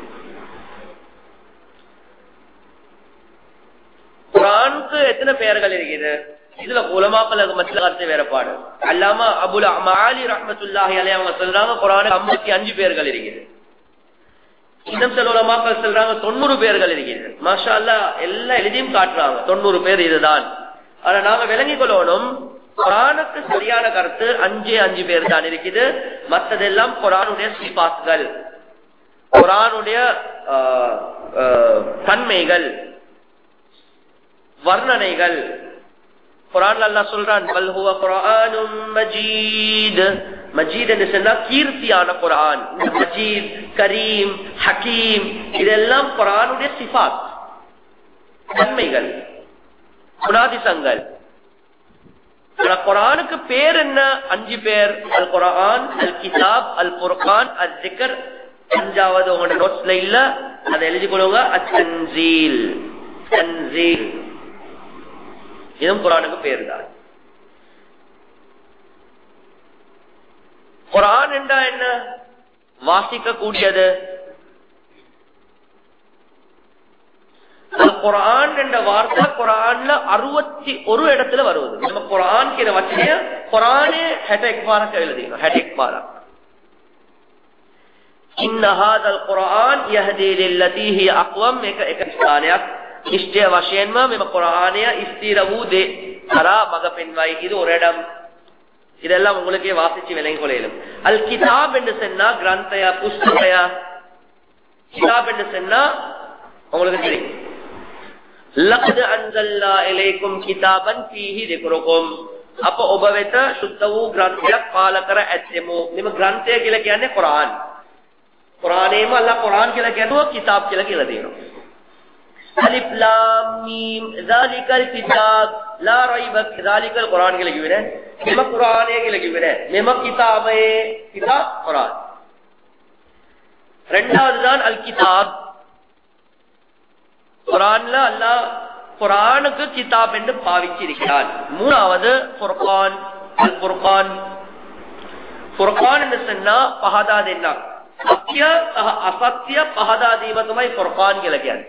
குர்ஆனுக்கு எத்தனை பெயர்கள் இருக்குது? இதுல உலமாக்களுக்கு மத்தியில கருத்து வேறுபாடு. அல்லாமா அபுல் அமாலி ரஹ்மத்துல்லாஹி அலைஹி அவங்க சொல்றாங்க குர்ஆனுக்கு ஐம்பத்தி ஐந்து பெயர்கள் இருக்குது. இன்னும் சில உலமாக்கள் சொல்றாங்க தொண்ணூறு பெயர்கள் இருக்குது. மாஷா அல்லாஹ் எல்லாம் எழுதியும் காட்டுறாங்க தொண்ணூறு பேர் இதுதான். ஆனா நாம விளங்கிக் கொள்ளணும் குர்ஆனுக்கு சரியான கருத்து அஞ்சே அஞ்சு பேர் தான் இருக்குது. மற்றதெல்லாம் குர்ஆனுடைய சிஃபாத்கள், குர்ஆனுடைய தன்மைகள், வர்ணனைகள். குர்ஆன்ல அல்லாஹ் சொல்றான் பல் ஹுவ குர்ஆனும் மஜீத். மஜீத் என்று சொன்னா கீர்த்தியான குர்ஆன். மஜீத், கரீம், ஹகீம் இதெல்லாம் குர்ஆனுடைய சிஃபாத், தன்மைகள், குணாதிசங்கள். குர்ஆனுக்கு பேர் என்ன? அஞ்சு பேர். அல் குர்ஆன், அல் கிதாப், அல் ஃபுர்கான், அல் ஸிக்ர். அஞ்சாவது உங்களோட நோட்ஸ்ல இல்ல, அதை எழுதி கொள்ளுங்க. அத்-தன்சீல், தன்சீல் இதுவும் குர்ஆனுக்கு பேர் தான். குர்ஆன் என்றா என்ன? வாசிக்க கூடியது. குர்ஆன் என்ற வார்த்தை குர்ஆன்ல அறுபத்தி ஒரு இடத்துல வருவது. நம்ம குர்ஆன் කියන වචනය குர்ஆனே හැටඑක් පාරක් எழுதிනවා. හැටඑක් පාරක්. ඉන්න හාදල් කුර්ආන් යහදී ලිල්ලතී හි අක්වම්. මේක එක ස්ථානයක්. නිශ්චය වශයෙන්ම මෙම කුර්ආනය ස්ථිර වූ දේ කරා මඟ පෙන්වයි. இது ஒரு இடம். இதெல்லாம் உங்களுக்கே வாசிச்சு விளங்கிக் கொள்ளலாம். அல் கிதாப் என்று சொன்னா கிரந்தய, புஸ்தகய. கிதாப் என்று சொன்னா உங்களுக்கு தெரியும். லக்து அன்ஸல்னா இலைக்கும் கிதாபன் ஃபீஹி ذிக்ருக்கும். අප ඔබ වෙත සුද්ධ වූ ග්‍රන්ථයක් පාල කර ඇතෙමු. මෙම ග්‍රන්ථය කියලා කියන්නේ කුර්ආන්. කුර්ආනයේම අල්ලාහ් කුර්ආන් කියලා කියනවා කිතාබ් කියලා කියලා දෙනවා. අලිෆ් ලාම් මීම් ذාලිකල් කිතාබ් ලා රයිබ ذාලිකල් කුර්ආන් කියලා කිව්වේ නෑ. මෙම කුර්ආනය කියලා කිව්වේ නෑ. මෙම කිතාබයේ කිතාබ් කුර්ආන්. இரண்டாவது தான் அல் கிதாப். குர்ஆன்ல அல்லாஹ் குர்ஆனுக்கு கிதாப் என்று பாவிச்சிருக்கிறான். மூணாவது ஃபுர்கான், அல் ஃபுர்கான். ஃபுர்கான் என்று சொன்னா පහදා දෙන්නක්. සත්‍ය සහ අසත්‍ය පහදා දීම තමයි ෆුර්කාන් කියලා කියන්නේ.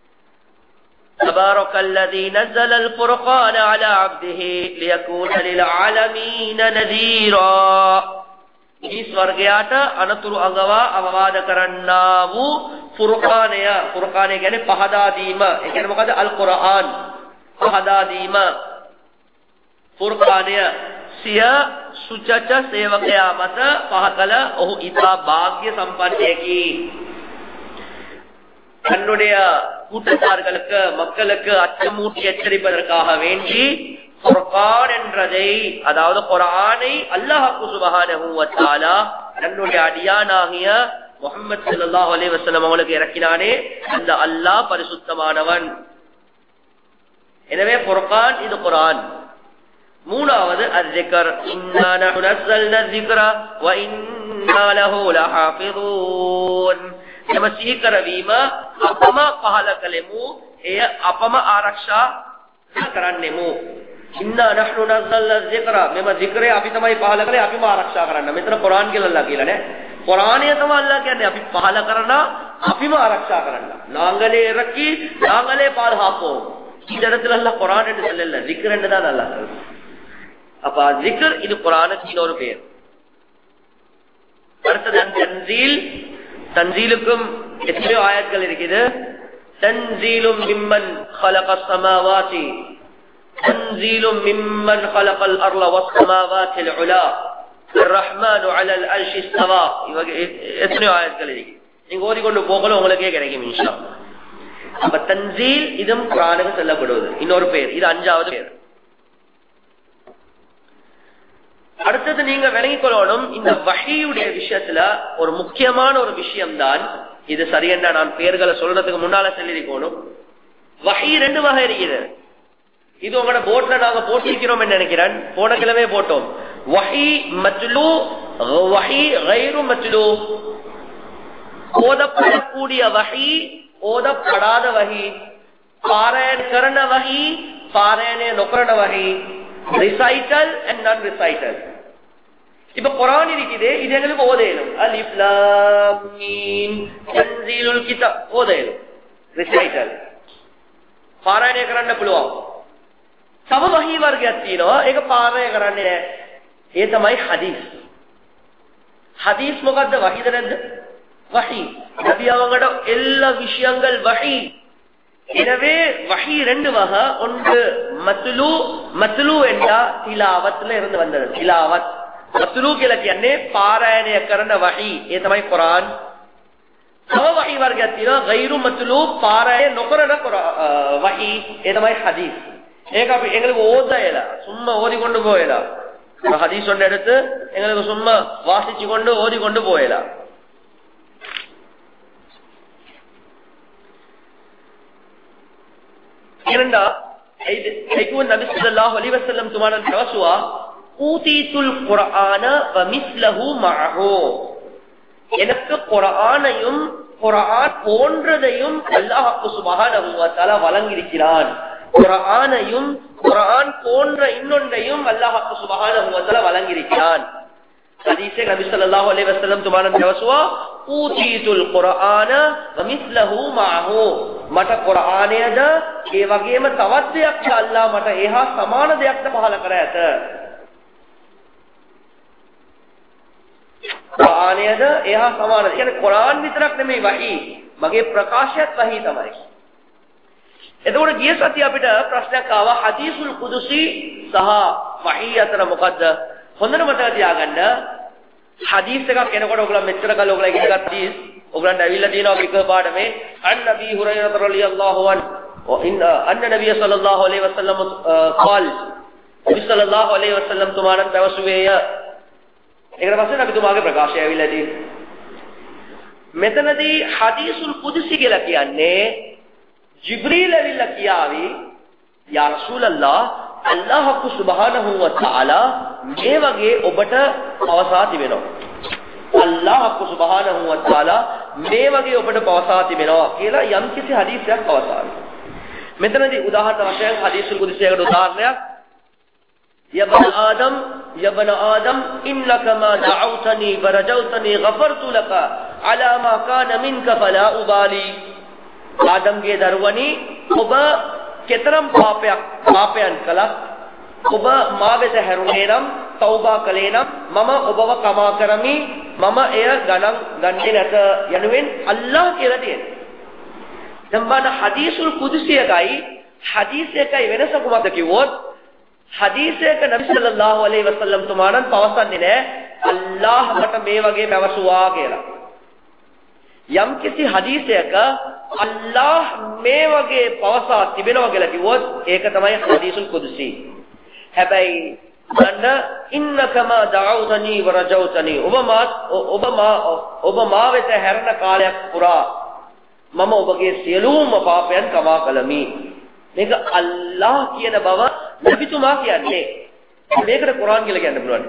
තබාරකල්ලදී නසල අල් ෆුර්කාන අලා අබ්දිහි ලියකූන ලිල් ආලමීන නදීරා. මේ ස්වර්ගයට අනතුරු අඟවා අවවාද කරන්නා වූ ෆුර්කානය. ෆුර්කානය කියන්නේ පහදා දීම. ඒ කියන්නේ මොකද? අල් කුර්ආන් පහදා දීම. ෆුර්කානය සිය සුචච සේවකයා මත පහකල ඔහු ඉතා භාග්‍ය සම්පන්නයෙකි. தன்னுடைய கூட்டத்தார்களுக்கு மக்களுக்கு அச்சமூட்டி எச்சரிப்பதற்காக வேண்டி குர்ஆன் என்றதை, அதாவது குர்ஆனை அல்லாஹ் சுப்ஹானஹு வ தஆலா தன்னுடைய அடியானாகிய முஹம்மது ஸல்லல்லாஹு அலைஹி வஸல்லம் அவங்களுக்கு இறக்கினானே அந்த அல்லாஹ் பரிசுத்தமானவன். எனவே குர்ஆன் இது குர்ஆன். மூணாவது அஸ்ஸிக்ர். இன்னா நஹ்னு நஸல்னா அஸ்ஸிக்ர வ இன்னா லஹு லஹாஃபிதூன். එම සිහි කරවීම අපම පහල කලෙමු, එය අපම ආරක්ෂා කරන්නෙමු. ඉන්නා නහ්නු නස්සල්නා ذික්ර. මෙම ذික්‍රය අපි තමයි පහල කළේ, අපිම ආරක්ෂා කරන්න. මෙතන කුර්ආන් කියලා අල්ලාහ් කියලා නෑ. කුර්ආනය තමයි අල්ලාහ් කියන්නේ අපි පහල කරන, අපිම ආරක්ෂා කරන්න. நாங்களே இறக்கி நாங்களே பாதுகாப்போம். இந்த இடத்துல அல்லாஹ் குர்ஆன் என்று சொல்லல, ذிக்ர் என்று தான் அல்லாஹ் சொல்றான். அப்ப ذிக்ர் இது குர்ஆனுக்கு இன்னொரு பெயர். அடுத்தது தன்சீல். தன்சீலுக்கும் எத்தனையோ ஆயத்கள் இருக்குது. தன்சீலும் மிம்மன் خلق السماوات තන්සීලුම් මිම්මන් ඛලකල් අර්ල වස් සමාවාතිල් උලා අර්රහ්මානු අලල් අර්ෂි ඉස්තවා. ඉවගේ එතන ආයත් කලේ. ඉතින් ඕදිකොண்டு போகல உங்களுக்கு கிடைக்கும் இன்ஷாஅல்லாஹ். அப்ப தன்சீல் இதும் குர்ஆனுக்கு சொல்லப்படுவது இன்னொரு பேர். இது அஞ்சாவது பேர். அடுத்தது நீங்க விளங்கிக் கொள்ளணும், இந்த வஹீயுடைய விஷயத்துல ஒரு முக்கியமான ஒரு விஷயம் தான் இது. சரியென்றா நான் பேர்களை சொல்றதுக்கு முன்னால சொல்லிருக்கணும். வஹீ ரெண்டு வகை இருக்குது. இது உங்களோட போட்ல நாங்க போட்டிருக்கிறோம் நினைக்கிறேன், போன கிழமை போட்டோம். வஹீ மத்லூ, வஹீ கைரு மத்லூ. ஓதப்படக்கூடிய வஹீ, ஓதப்படாத வஹீ, பாராயண கரண வஹீ, பாராயண நொக்கரண வஹீ, ரிசைட்டல் அண்ட் நான் ரிசைட்டல். இப்ப குர்ஆன் இருக்குது, இது எங்களுக்கு ஓதேலும். அலிஃப் லாம் மீம் தன்சீலுல் கிதாப் ஓதேலும். ரிசைட்டல் පාරායනය කරන්න පුළුවන්. තව වහී වර්ගයක් තියෙනවා, ඒක පාරායනය කරන්නේ නැහැ. ඒ තමයි හදීස්. හදීස් මොකද්ද? වහීද නැද්ද? வஹி. நபி அவங்களோட எல்லா விஷயங்கள் வஹி. எனவே வஹி ரெண்டு வகை. ஒன்று மத்லூ. மத்லூ என்றா திலாவத்ல இருந்து வந்தது. திலாவத் மத்லூ කියලා කියන්නේ පාරායනය කරන වහී. ඒ තමයි කුර්ආන්. තව වහී වර්ගයක් තියෙනවා ගෛරු මත්ලූ, පාරායනය නොකරන වහී. ඒ තමයි ஹதீஸ். ඒක අපි එங்களுக்கு ஓதயලා சும்மா ஓதிக்கொண்டு போயலாம். ஹதீஸ் ஒன்று எடுத்து எங்களுக்கு சும்மா வாசிச்சு கொண்டு ஓதிக்கொண்டு போயலாம். இரண்டா ஐகுன் நபி ஸல்லல்லாஹு அலைஹி வஸல்லம் துமாரன் தவசுவா ஊதீதுல் குர்ஆன வ மிஸ்லஹு மஅஹு. எனக்கு குர்ஆனையும் குர்ஆன் போன்றதையும் அல்லாஹ் சுப்ஹானஹு வ தஆலா வழங்கியிருக்கிறான். குர்ஆனையும் குர்ஆன் போன்ற இன்னொன்றையும் அல்லாஹ் சுப்ஹானஹு வ தஆலா வழங்கியிருக்கிறான். ஹதீஸே நபி ஸல்லல்லாஹு அலைஹி வஸல்லம் துமாரன் தவசுவா ஊதீதுல் குர்ஆன வ மிஸ்லஹு மஅஹு. මට කුර්ආනයද ඒ වගේම තවත් දෙයක් අල්ලාහ් මට එහා සමාන දෙයක් පහල කර ඇත. කුර්ආනයද එහා සමාන. කියන්නේ කුර්ආන් විතරක් නෙමෙයි වහී. මගේ ප්‍රකාශයත් වහී තමයි. එතකොට ගිය සතිය අපිට ප්‍රශ්නයක් ආවා හදීසුල් කුදුසි සහ වහී අතර මොකද්ද? හොඳට මතක තියාගන්න. හදීස් එකක් එනකොට ඔයගොල්ලෝ මෙච්චර කාලෙ ඔයගොල්ලෝ ඉගෙන ගත්ත හදීස් ඔයගලන්ට ඇවිල්ලා තියෙනවා වික පාඩමේ අන් නබී හුරයිරා රලියල්ලාහු අන්හු අන්න නබිය සල්ලල්ලාහු අලයිහි වසල්ලම් قال නබි සල්ලල්ලාහු අලයිහි වසල්ලම් තුමාණන් දවසුවේය. ඒකට පස්සේ නබි තුමාගේ ප්‍රකාශය ඇවිල්ලා තියෙනවා. මෙතනදී හදීසුල් කුදුසි කියලා කියන්නේ ජිබ්‍රීල් ඇවිල්ලා කියාවි යා රසූලල්ලාහ් අල්ලාහ් සුබ්හානහු වතාලා මේ වගේ ඔබට අවසා තිබෙනවා. අල්ලාහ් සුබ්හානහු වතාලා මේ වගේ ඔබට පවසා තිබෙනවා කියලා යම්කිසි හදීසයක් පවසාවි. මෙතනදී උදාහරණ වශයෙන් හදීසුල් කුදුසියකට උදාහරණයක් යබන ආදම් යබන ආදම් ඉන්නක මා දඅවතනි වරජවතනි ගෆර්තු ලක අලා මා කාන මින්ක ෆලා උබාලි. ආදම්ගේ දරුවනි ඔබ කෙතරම් පාපයක් පාපයන් කළත් ඔබ මා වෙත හැරුණේ නම් තෞබා කළේ නම් මම ඔබව කමා කරමි, මම එය ගණන් ගන්නේ නැත යනුවෙන් අල්ලාහ් කියලා තියෙනවා. දැන් බලන්න හදීසුල් කුදුසියකයි හදීස් එකයි වෙනස කොහොමද කිව්වොත් හදීස් එක නබි සල්ලල්ලාහු අලයිහි වසල්ලම් තුමාණන් පවසන්නේ නැහැ අල්ලාහ් මට මේ වගේ පැවසුවා කියලා. යම් කිසි හදීසයක අල්ලාහ් මේ වගේ පවසා තිබෙනවා කියලා කිව්වොත් ඒක තමයි හදීසුල් කුදුසි. හැබැයි අන්න ඉන්නකම දඅවතනි වරජවතනි ඔබ මා ඔබ මා ඔබ මා වෙත හැරෙන කාලයක් පුරා මම ඔබගේ සියලුම පාපයන් කමා කළමි. මේක අල්ලාහ් කියන බව නබිතුමා කියන්නේ. මේකට කුර්ආන් කියලා කියන්න පුළුවන්.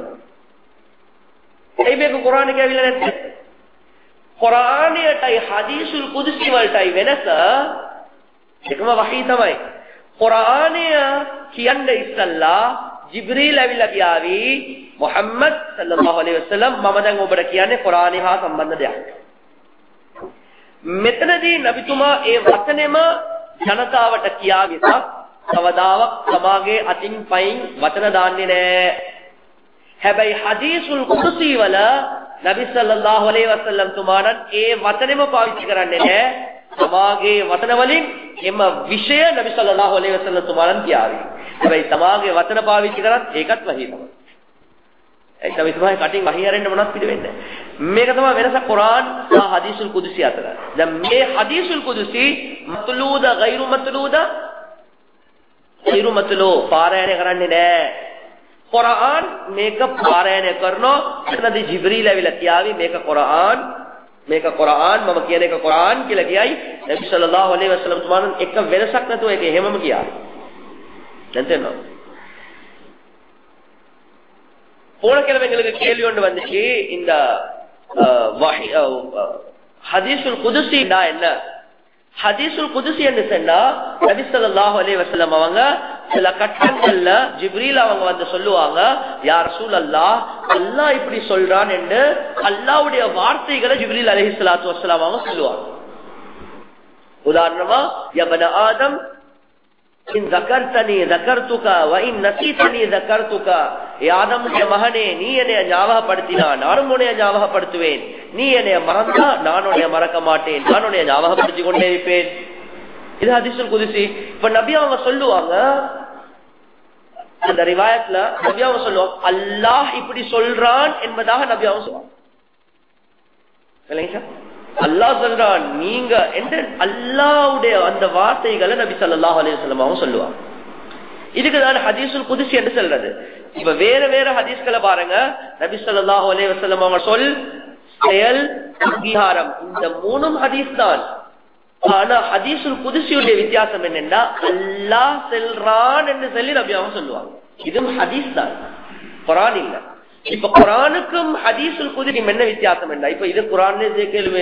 ඒ මේක කුර්ආනේ කියවිලා නැත්නම් කුර්ආනයටයි හදීසුල් කුදුසි වලටයි වෙනස එකම වහී තමයි. කුර්ආනය කියන්නේ ඉස්සල්ලා ජිබ්‍රීල් ඇවිල්ලා කියාවි මුහම්මද් සල්ලල්ලාහු අලයිහි වසල්ලම් මම දැන් ඔබට කියන්නේ කුර්ආනය හා සම්බන්ධ දෙයක්. මෙතනදී නබිතුමා ඒ වචනේම ජනතාවට කියාවිත කවදාවත් සමාගේ අතින් පයින් වචන දාන්නේ නැහැ. හැබැයි හදීසුල් කුදුසි වල නබි සල්ලල්ලාහු අලයිහි වසල්ලම් තුමාණන් ඒ වචනේම පාවිච්චි කරන්නේ නැහැ. සමාගේ වචන වලින් එම විෂය නබි සල්ලල්ලාහු අලයිහි වසල්ලම් තුමාණන් කියාවි. හැබැයි තමාගේ වචන පාවිච්චි කරත් ඒකත් වහී තමයි. ඒක තමයි තමයි කටින් වහී ආරෙන්න මොනවත් පිට වෙන්නේ. මේක තමයි වෙනස කුර්ආන් සහ හදීසුල් කුදුසි අතර. දැන් මේ හදීසුල් කුදුසි මත්ලූද ගෛරු මත්ලූද ගෛරු මත්ලූ පාරායනය කරන්නේ නැහැ. කුර්ආන් මේක පාරායනය කරනෝ එතනදී ජිබ්‍රීල් ඇවිල්ලා කියාවි මේක කුර්ආන් මේක කුර්ආන් මම කියන එක කුර්ආන් කියලා කියයි නබි සල්ලල්ලාහු අලයිහි වසල්ලම් තුමාණන් එක වෙනසක් නැතුව ඒක එහෙමම කියාවි. දැන් තේරෙනවද? போன கிழமை எங்களுக்கு கேள்வி ஒன்று வந்துச்சு இந்த ஹதீசுல் குதுசினா என்ன? ஹதீசுல் குதுசி என்று சொன்னா நபி ஸல்லல்லாஹு அலைஹி வஸல்லம் அவங்க சில கட்டங்கள்ல ஜிப்ரீல் அவங்க வந்து சொல்லுவாங்க யா ரசூலல்லாஹ் அல்லாஹ் இப்படி சொல்றான் என்று அல்லாஹ்வுடைய வார்த்தைகளை ஜிப்ரீல் அலைஹிஸ்ஸலாத்து வஸ்ஸலாம் அவங்க சொல்லுவாங்க. உதாரணமா யா பனி ஆதம் இன் ذكرتني ذكرتك وان نسيتني ذكرتك யாதமுடைய மகனே நீ என்னை ஞாபகப்படுத்தினா நானும் உன்னை ஞாபகப்படுத்துவேன், நீ என்னை மறந்தா நான் உன்னை மறக்க மாட்டேன், நான் உன்னை ஞாபகப்படுத்திக் கொண்டே இருப்பேன். இது ஹதீஸுல் குதுசி. இப்ப நபி அவங்க சொல்லுவாங்க அந்த ரிவாயத்ல நபி அவங்க சொல்லுவாங்க அல்லாஹ் இப்படி சொல்றான் என்பதாக நபி அவங்க சொல்லுவாங்க. அல்லாஹ் சொல்றான் நீங்க என்ற அல்லாஹ்வுடைய அந்த வார்த்தைகளை நபி ஸல்லல்லாஹு அலைஹி வஸல்லம் அவங்க சொல்லுவாங்க. இதுக்குதான் ஹதீஸுல் குதுசி என்று சொல்றது. இப்ப வேற வேற ஹதீஸ்களை பாருங்க நபி ஸல்லல்லாஹு அலைஹி வஸல்லம் அவங்க சொல் செயல் அங்கீகாரம் இந்த மூணும் ஹதீஸ் தான். ஆனா ஹதீஸுல் குதுசியுடைய வித்தியாசம் என்னன்னா அல்லாஹ் சொல்றான் என்று சொல்லி நபி அவங்க சொல்லுவாங்க. இதுவும் ஹதீஸ் தான், குர்ஆன் இல்ல. இப்ப குர்ஆனுக்கும் ஹதீஸுல் குதுசிக்கும் என்ன வித்தியாசம் என்ன? இப்ப இது குர்ஆன்ல கேளுமே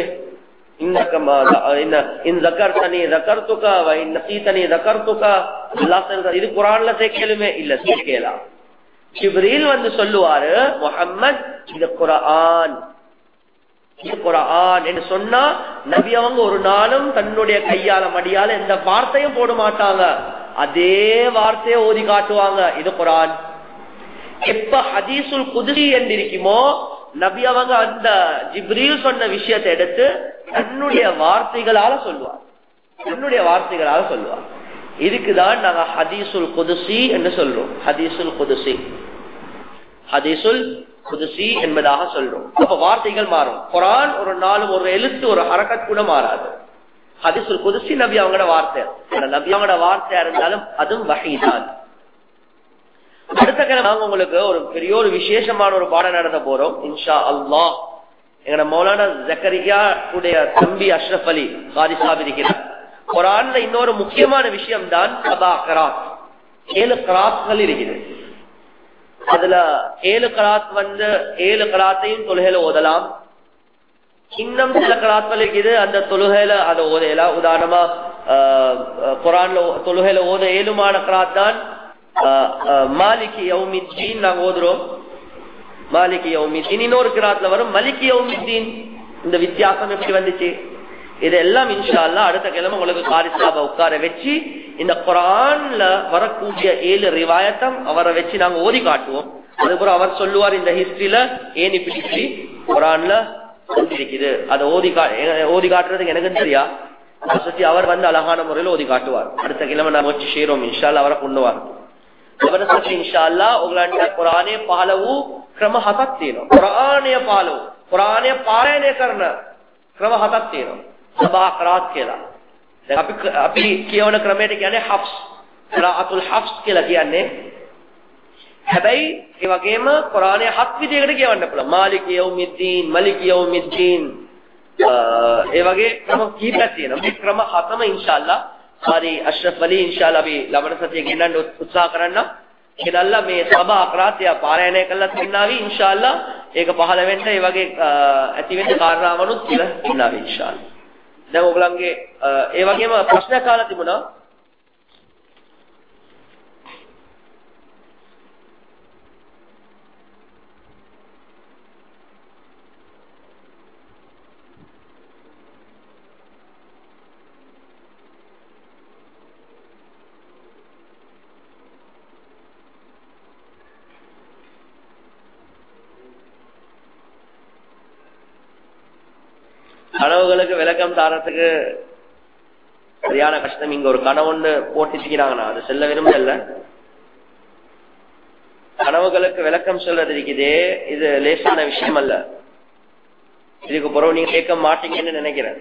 இது குர்ஆன்ல கேளுமே இல்ல கேட்கலாம். ஜிப்ரீல் வந்து சொல்லுவாரு முஹம்மத் இது குர்ஆன் இது குர்ஆன் என்று சொன்னா நபி அவங்க ஒரு நாளும் தன்னுடைய கையால மடியால எந்த வார்த்தையும் போட மாட்டாங்க, அதே வார்த்தையை ஓதி காட்டுவாங்க இது குர்ஆன். எப்ப ஹதீஸுல் குதுசி என்று இருக்குமோ நபி அவங்க அந்த ஜிப்ரீல் சொன்ன விஷயத்தை எடுத்து தன்னுடைய வார்த்தைகளால சொல்லுவார் தன்னுடைய வார்த்தைகளால சொல்லுவார் இதுக்குதான் நாங்க ஹதீஸுல் குதுசி என்று சொல்றோம். ஹதீஸுல் குதுசி ஹதீஸுல் குதுசி என்பதாக சொல்றோம். அப்ப வார்த்தைகள் மாறும். குர்ஆன் ஒரு நாளும் ஒரு எழுத்து ஒரு ஹரக்கத் கூட மாறாது. ஹதீஸுல் குதுசி நபி அவங்களோட வார்த்தை, நபி அவங்களோட வார்த்தையா இருந்தாலும் அதுவும் வஹீதான். அடுத்த கிழமை நாங்க உங்களுக்கு ஒரு பெரிய ஒரு விசேஷமான ஒரு பாடம் நடத்த போறோம் இன்ஷா அல்லாஹ். எங்க மௌலானா ஜக்கரியா உடைய தம்பி அஷ்ரப் அலி காரி சாஹிப் இருக்கிறார். குர்ஆன்ல இன்னொரு முக்கியமான விஷயம் தான் சபா கராத், ஏழு கராத்கள் இருக்குது. அதுல ஏழு கராத் வந்து ஏழு கராத்தையும் தொழுகையில ஓதலாம். இன்னும் சில கராத்கள் இருக்குது அந்த தொழுகையில அதை ஓதலாம். உதாரணமா குர்ஆன்ல தொழுகையில ஓத ஏழுமான கராத் தான் மாலிகி யௌமித்தீன் நாங்க ஓதுறோம். மாலிகி யௌமித்தீன் இன்னொரு கிராத்ல வரும் மலிகி யௌமித்தீன். இந்த வித்தியாசம் எப்படி வந்துச்சு இதெல்லாம் இன்ஷா அல்லாஹ் அடுத்த கிழமை உங்களுக்கு காரி சாஹிப உட்கார வச்சு இந்த குர்ஆன்ல வரக்கூடிய ஏழு ரிவாயத்தம் அவரை வச்சு நாங்க ஓதி காட்டுவோம். அதுக்கப்புறம் அவர் சொல்லுவார் இந்த ஹிஸ்டரியில ஏன் இப்படி குர்ஆன்ல சொல்லிருக்குது அதை ஓதி ஓதி காட்டுறதுக்கு எனக்கு தெரியா சுத்தி அவர் வந்து அழகான முறையில ஓதி காட்டுவார். அடுத்த கிழமை நான் வச்சு ஷேரோம் இன்ஷா அல்லாஹ் அவரை கொண்டு வரோம். ඉන්ෂාල්ලා ඔයගලන්ට කුරානයේ පහළ වූ ක්‍රම හතක් තියෙනවා. කුරානයේ පහළ වූ කුරානයේ පාරායනය කරන ක්‍රම හතක් තියෙනවා. සබා ක්‍රාත් කියලා. දැන් අපි අපි කියවන ක්‍රමයට කියන්නේ හෆ්ස්. ක්‍රාඅතුල් හෆ්ස් කියලා කියන්නේ. හැබැයි ඒ වගේම කුරානයේ හත් විදිහකට කියවන්න පුළුවන්. මාලිකි යෞමිද්දීන්, මලිකි යෞමිද්දීන් ඒ වගේ ක්‍රම කීපයක් තියෙනවා. මේ ක්‍රම හතම ඉන්ෂාල්ලා හරි අෂ්රෆ් අලි ඉන්ෂාල්ලා අපි ලබන සතියේ ගෙන්නන්න උත්සාහ කරන්න. ඒකල්ලා මේ සබා අක්‍රාත්‍ය පාරායනය කළා තින්නාවි ඉන්ෂාල්ලා ඒක පහළ වෙන්න ඒ වගේ ඇති වෙන්න කාරණාවනුත් කියලා ඉන්නාවි ඉන්ෂාල්ලා. දැන් ඔයගලන්ගේ ඒ වගේම ප්‍රශ්න කාලා තිබුණා. கனவுகளுக்கு விளக்கம் தாரத்துக்கு சரியான கஷ்டம். இங்க ஒரு கனவு ஒண்ணு போட்டுக்கிறாங்கன்னா அது செல்ல விரும்பல. கனவுகளுக்கு விளக்கம் சொல்றது இருக்குதே, இது லேசான விஷயம் அல்ல. இதுக்கு பிறகு நீங்க கேட்க மாட்டீங்கன்னு நினைக்கிறேன்.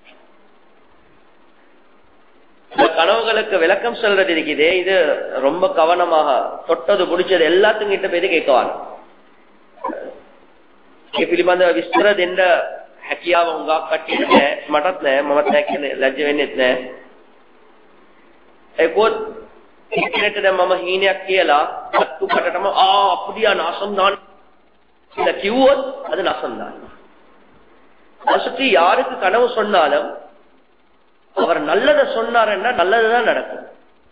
கனவுகளுக்கு விளக்கம் சொல்றது இருக்குதே, இது ரொம்ப கவனமாக தொட்டது பிடிச்சது எல்லாத்துக்கும் கிட்ட போய் கேட்கவாங்க. පිළිබඳ විස්තර දෙන්න හැකියාව උඟක් කට්ටියට නැහැ. මටත් නැහැ. මමත් නැහැ කියන්නේ ලැජ්ජ වෙන්නෙත් නැහැ. ඒකෝත් ඉක්නෙට දැන් මම හීනයක් කියලා අත්තුකටම ආ අපුඩියා நாசம்தான் කියලා කිව්වොත් அது நாசம்தான். அசுத்தி யாருக்கு கனவு சொன்னாலும் அவர் நல்லதை சொன்னாருன்னா நல்லதுதான் நடக்கும்.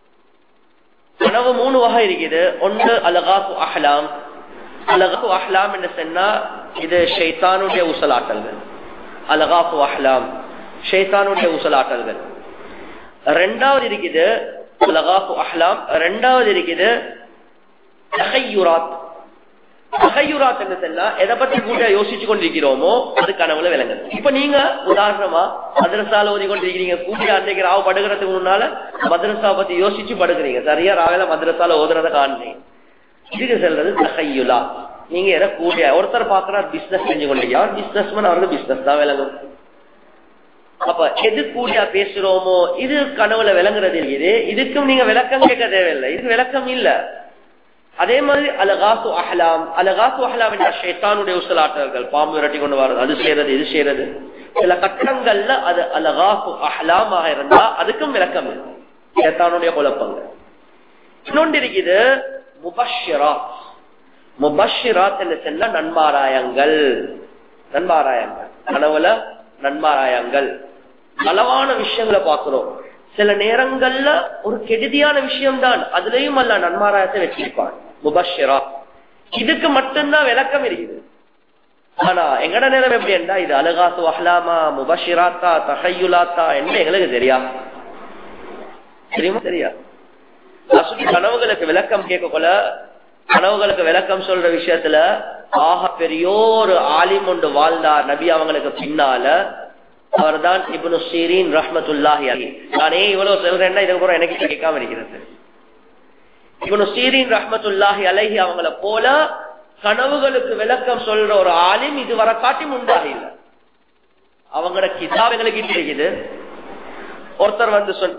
கனவு மூணு வகை இருக்குது. ஒன்று அலகாஃபு அஹ்லாம். அலகாஃபு அஹ்லாம் என்று சொன்னா இது ஷைத்தானுடைய ஊசலாட்டல்கள். அலகாஃபு அஹ்லாம் ஷைத்தானுடைய ஊசலாட்டல்கள். ரெண்டாவது இருக்குது அலகாஃபு அஹ்லாம். ரெண்டாவது இருக்குது தஹய்யுராத். தஹய்யுராத் என்று சொன்னா எதை பத்தி கூட யோசிச்சு கொண்டிருக்கிறோமோ அது கனவுல விளங்குது. இப்ப நீங்க உதாரணமா மதரசால ஓதி கொண்டிருக்கிறீங்க. கூட்டிய அன்றைக்கு ராவ படுகிறதுக்கு முன்னால மதரசா பத்தி யோசிச்சு படுக்கிறீங்க. சரியா ராவில மதரசால ஓதுறத காணுறீங்க. இதுக்கு செல்றது தஹய்யுலா. நீங்க எதை கூடிய ஒருத்தர் பாக்குறாரு பிசினஸ் செஞ்சு கொண்டிருக்கார். பிசினஸ் மேன் அவருக்கு பிசினஸ் தான் விளங்கும். அப்ப எது கூடியா பேசுறோமோ இது கனவுல விளங்குறது இருக்குது. இதுக்கும் நீங்க விளக்கம் கேட்க தேவையில்லை. இது விளக்கம் இல்ல. அதே மாதிரி அலகாசு அஹ்லாம். அலகாசு அஹ்லாம் என்ற ஷைத்தானுடைய உசலாட்டர்கள், பாம்பு விரட்டி கொண்டு வர்றது, அது செய்யறது இது செய்யறது. சில கட்டங்கள்ல அது அலகாசு அஹ்லாமாக இருந்தா அதுக்கும் விளக்கம் இல்லை. ஷைத்தானுடைய குழப்பங்கள். இன்னொன்று இருக்குது முபஷ்ஷிராத். முபஷ்ஷிராத் என்று சொன்னா நன்மாராயங்கள். நன்மாராயங்கள் கனவுல நன்மாராயங்கள் நலவான விஷயங்களை பார்க்கிறோம். சில நேரங்கள்ல ஒரு கெடுதியான விஷயம் தான், அதுலயும் அல்ல நன்மாராயத்தை வச்சிருப்பான். முபஷ்ஷிராத் இதுக்கு மட்டும்தான் விளக்கம் இருக்குது. ஆனா எங்கட நேரம் எப்படி என்றா இது அலகாசு அஹ்லாமா முபஷ்ஷிராத்தா தஹய்யுலாத்தா என்று எங்களுக்கு தெரியா தெரியுமா தெரியா கனவுகளுக்கு விளக்கம் கேட்கல. கனவுகளுக்கு விளக்கம் சொல்ற விஷயத்துல ஆக பெரியோரு ஆலிம் ஒன்று வாழ்ந்தார் நபி அவங்களுக்கு பின்னால. அவர் தான் இப்னு சீரின் ரஹ்மத்துல்லாஹி அலைஹி. நானே இவ்வளவு சொல்றேன்னா இதுக்கு அப்புறம் எனக்கு கேட்காம இருக்கிறது. இப்னு சீரின் ரஹ்மத்துல்லாஹி அலைஹி அவங்கள போல கனவுகளுக்கு விளக்கம் சொல்ற ஒரு ஆலிம் இதுவரை காட்டி உண்டாக இல்லை. அவங்களோட கிதாப் எங்களுக்கு இருக்குது. ஒருத்தர் வந்து சொன்ன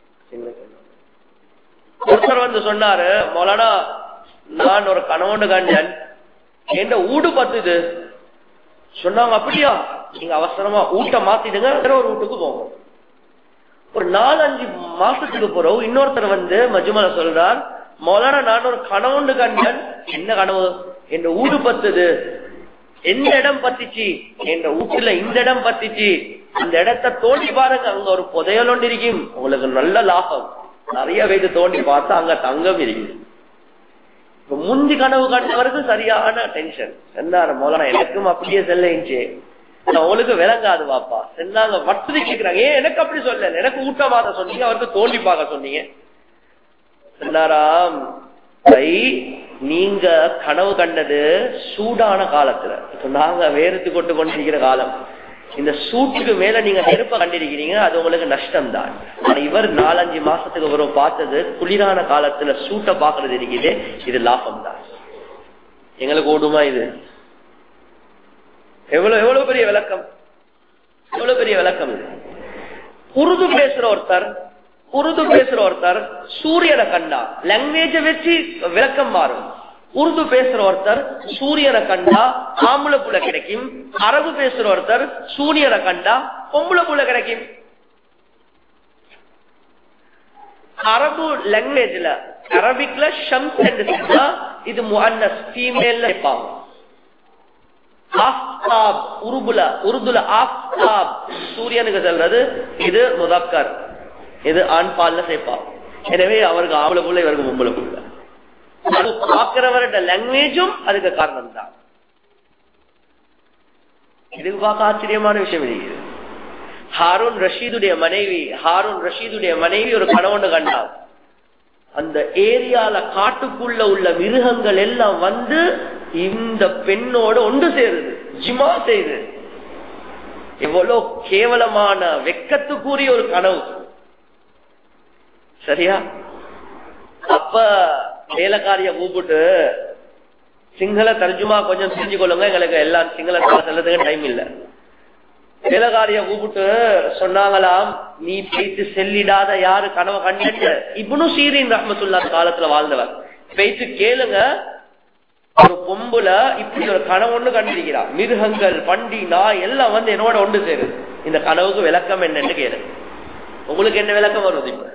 ஒருத்தர் வந்து சொன்னாரு, மௌலானா நான் ஒரு கணவன் கண்டன் என்ற ஊடு பத்துது சொன்னாங்க. அப்படியா, நீங்க அவசரமா ஊட்ட மாத்திடுங்க, ஒரு வீட்டுக்கு போங்க. ஒரு நாலஞ்சு மாசத்துக்கு பிறகு இன்னொருத்தர் வந்து மஜ்மல சொல்றார், மௌலானா நான் ஒரு கணவன் கண்டன். என்ன கனவு? என்ற ஊடு பத்துது. எந்த இடம் பத்திச்சு? என்ற வீட்டுல இந்த இடம் பத்திச்சு. அந்த இடத்தை தோண்டி பாருங்க, அங்க ஒரு புதையல் ஒன்று இருக்கும், உங்களுக்கு நல்ல லாபம். நிறைய பேருக்கு தோண்டி பார்த்தா அங்க தங்கம் இருக்குது. இப்ப முந்தி கனவு கண்டவருக்கு சரியான டென்ஷன். என்ன மௌலானா எனக்கும் அப்படியே செல்லிச்சு, உங்களுக்கு விளங்காது வாப்பா சென்னாங்க வசதி கேட்கிறாங்க. ஏன் எனக்கு அப்படி சொல்ல, எனக்கு ஊட்டமாத சொன்னீங்க, அவருக்கு தோண்டி பார்க்க சொன்னீங்க. சொன்னாராம், நீங்க கனவு கண்டது சூடான காலத்துல, இப்ப நாங்க வேர்த்து கொண்டு கொண்டிருக்கிற காலம். இந்த சூட்டுக்கு மேல நீங்க நெருப்ப கண்டிருக்கிறீங்க, அது உங்களுக்கு நஷ்டம் தான். ஆனா இவர் நாலஞ்சு மாசத்துக்கு வரும் பார்த்தது குளிரான காலத்துல சூட்டை பாக்குறது இருக்குது, இது லாபம் தான். எங்களுக்கு ஓடுமா இது? எவ்வளவு எவ்வளவு பெரிய விளக்கம், எவ்வளவு பெரிய விளக்கம் இது. உருது பேசுற ஒருத்தர் உருது பேசுற ஒருத்தர் சூரியனை கண்டா லாங்குவேஜ வச்சு விளக்கம் மாறும். உருது பேசுற ஒருத்தர் சூரியனை கண்டா ஆம்பளை புள்ள கிடைக்கும். அரபு பேசுற ஒருத்தர் சூரியனை கண்டா பொம்பளை புள்ள கிடைக்கும். அரபு லாங்குவேஜ்ல அரபிக்ல ஷம்ஸ் என்று சொன்னா இது முஅன்னஸ் ஃபீமேல்ல இருப்பாங்க. ஆஃப்தாப் உருபுல உருதுல ஆஃப்தாப் சூரியனுக்கு சொல்றது, இது முதக்கர், இது ஆண் பால்ல சேர்ப்பாங்க. எனவே அவருக்கு ஆம்பளை புள்ள, இவருக்கு பொம்பளை புள்ள. அது பார்க்கிறவரோட லாங்குவேஜும் அதுக்கு காரணம் தான். இதுக்கு பார்க்க ஆச்சரியமான விஷயம் இருக்குது. ஹாரூன் ரஷீதுடைய மனைவி ஹாரூன் ரஷீதுடைய மனைவி ஒரு கணவன் கண்டார். அந்த ஏரியால காட்டுக்குள்ள உள்ள மிருகங்கள் எல்லாம் வந்து இந்த பெண்ணோட ஒன்று சேருது, ஜிமா செய்து. எவ்வளவு கேவலமான வெக்கத்துக்குரிய ஒரு கனவு. சரியா? அப்ப வேலைக்காரிய கூப்பிட்டு சிங்கள தர்ஜுமா கொஞ்சம் செஞ்சு கொள்ளுங்க, எங்களுக்கு எல்லாம் சிங்கள செல்லதுக்கு டைம் இல்ல. வேலைக்காரிய கூப்பிட்டு சொன்னாங்களாம், நீ பேச்சு செல்லிடாத யாரு கனவை கண்டு இப்னு சீரின் ரஹ்மத்துல்லாஹ் காலத்துல வாழ்ந்தவர் பேச்சு கேளுங்க. ஒரு பொம்புல இப்படி ஒரு கனவு ஒண்ணு கண்டிருக்கிறார், மிருகங்கள் பண்டி நாய் எல்லாம் வந்து என்னோட ஒன்று சேருது, இந்த கனவுக்கு விளக்கம் என்னன்னு கேளு. உங்களுக்கு என்ன விளக்கம் வருது? இப்ப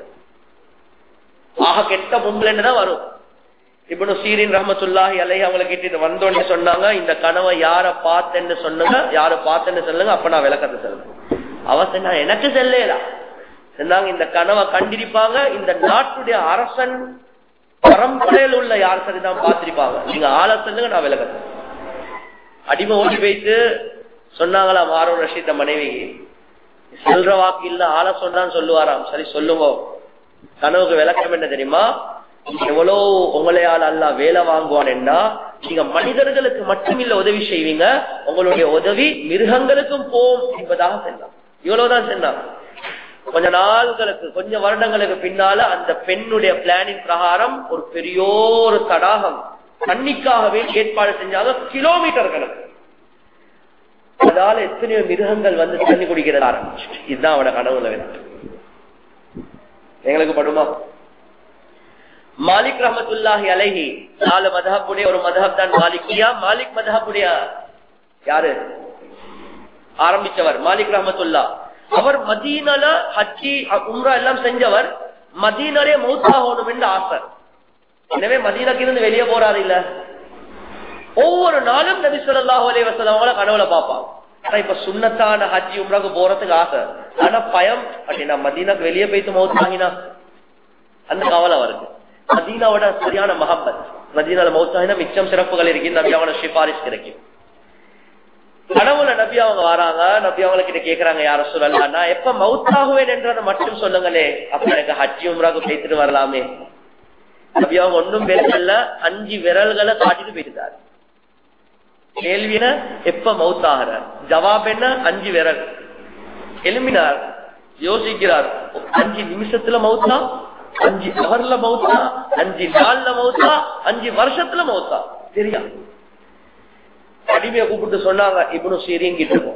ஆக கெட்ட பொம்புலன்னு தான் வரும். இப்னு சீரின் ரஹ்மத்துல்லாஹி அலைஹி அவங்களை கிட்ட வந்தோன்னு சொன்னாங்க, இந்த கனவை யார பார்த்தேன்னு சொன்னாங்க, யார பார்த்தேன்னு சொல்லுங்க, அப்ப நான் விளக்கத்தை சொல்லுங்க. அவ சொன்னா எனக்கு செல்லேடா சொன்னாங்க, இந்த கனவை கண்டிருப்பாங்க இந்த நாட்டுடைய அரசன் பரம்பரையில் உள்ள யார் சரிதான் பார்த்திருப்பாங்க, நீங்க ஆள சொல்லுங்க நான் விளக்கத்தை. அடிமை ஓடி போயிட்டு சொன்னாங்களா மாரூன் ரஷீத மனைவி, சொல்ற வாக்கு இல்ல ஆள சொன்னான்னு சொல்லுவாராம். சரி சொல்லுங்க, கனவுக்கு விளக்கம் என்ன தெரியுமா? எவ்வளவு உங்களையால் அல்ல வேலை வாங்குவான்டா, நீங்க மனிதர்களுக்கு மட்டுமில்ல உதவி செய்வீங்க, உங்களுடைய உதவி மிருகங்களுக்கும் போம் என்பதாக சொன்னார். இவ்வளவுதான் சொன்னார். கொஞ்ச நாள்களுக்கு கொஞ்ச வருடங்களுக்கு பின்னால அந்த பெண்ணுடைய பிளானிங் பிரகாரம் ஒரு பெரியோரு தடாகம் தண்ணிக்காகவே ஏற்பாடு செஞ்சாங்க, கிலோமீட்டர் கணக்கு. அதனால எத்தனையோ மிருகங்கள் வந்து தண்ணி குடிக்கிறது ஆரம்பிச்சு. இதுதான் அவட கனவுல வேணும். எங்களுக்கு படுமா? மாலிக் ரஹ்மத்துல்லாஹி அலைஹி நாலு மதஹபுடைய ஒரு மதஹப் தான் மாலிகியா. மாலிக் மதஹபுடைய யாரு ஆரம்பிச்சவர்? மாலிக் ரஹ்மத்துல்லா. அவர் மதீனால ஹஜ்ஜி உம்ரா எல்லாம் செஞ்சவர். மதீனாலே மௌத்தாகணும் என்று ஆசை. எனவே மதீனாக்கு இருந்து வெளியே போறாரு இல்ல, ஒவ்வொரு நாளும் நபி ஸல்லல்லாஹு அலைஹி வஸல்லம் அவங்கள கனவுல பாப்பாங்க. ஆனா இப்ப சுன்னத்தான ஹஜ்ஜி உம்ராக்கு போறதுக்கு ஆசை, ஆனா பயம், அப்படின்னா மதீனாக்கு வெளியே போயிட்டு மௌத்தாகினா அந்த கவலை வருது. மதீனாவோட சரியான மஹப்பத், மதீனால மௌத்தாகினா மிச்சம் சிறப்புகள் இருக்கு, நபியாவோட சிபாரிஸ் கிடைக்கும். கனவுல நபி அவங்க வராங்க, நபி அவங்க கிட்ட கேக்குறாங்க, யார சொல்லலாம் நான் எப்ப மௌத்தாகுவேன் என்றதை மட்டும் சொல்லுங்களே, அப்ப எனக்கு ஹஜ்ஜி உம்ராக்கு பேசிட்டு வரலாமே. நபி அவங்க ஒன்னும் பேசல, அஞ்சு விரல்களை காட்டிட்டு போயிட்டாரு. கேள்வி என்ன? எப்ப மௌத்தாகிற? ஜவாப் என்ன? அஞ்சு விரல். எழுப்பினார், யோசிக்கிறார், அஞ்சு நிமிஷத்துல மௌத்தா, அஞ்சு அவர்ல மௌத்தா, அஞ்சு நாள்ல மௌத்தா, அஞ்சு வருஷத்துல மௌத்தா தெரியா? அடிமையை கூப்பிட்டு சொன்னாங்க, இப்னு சீரின் கிட்ட போ.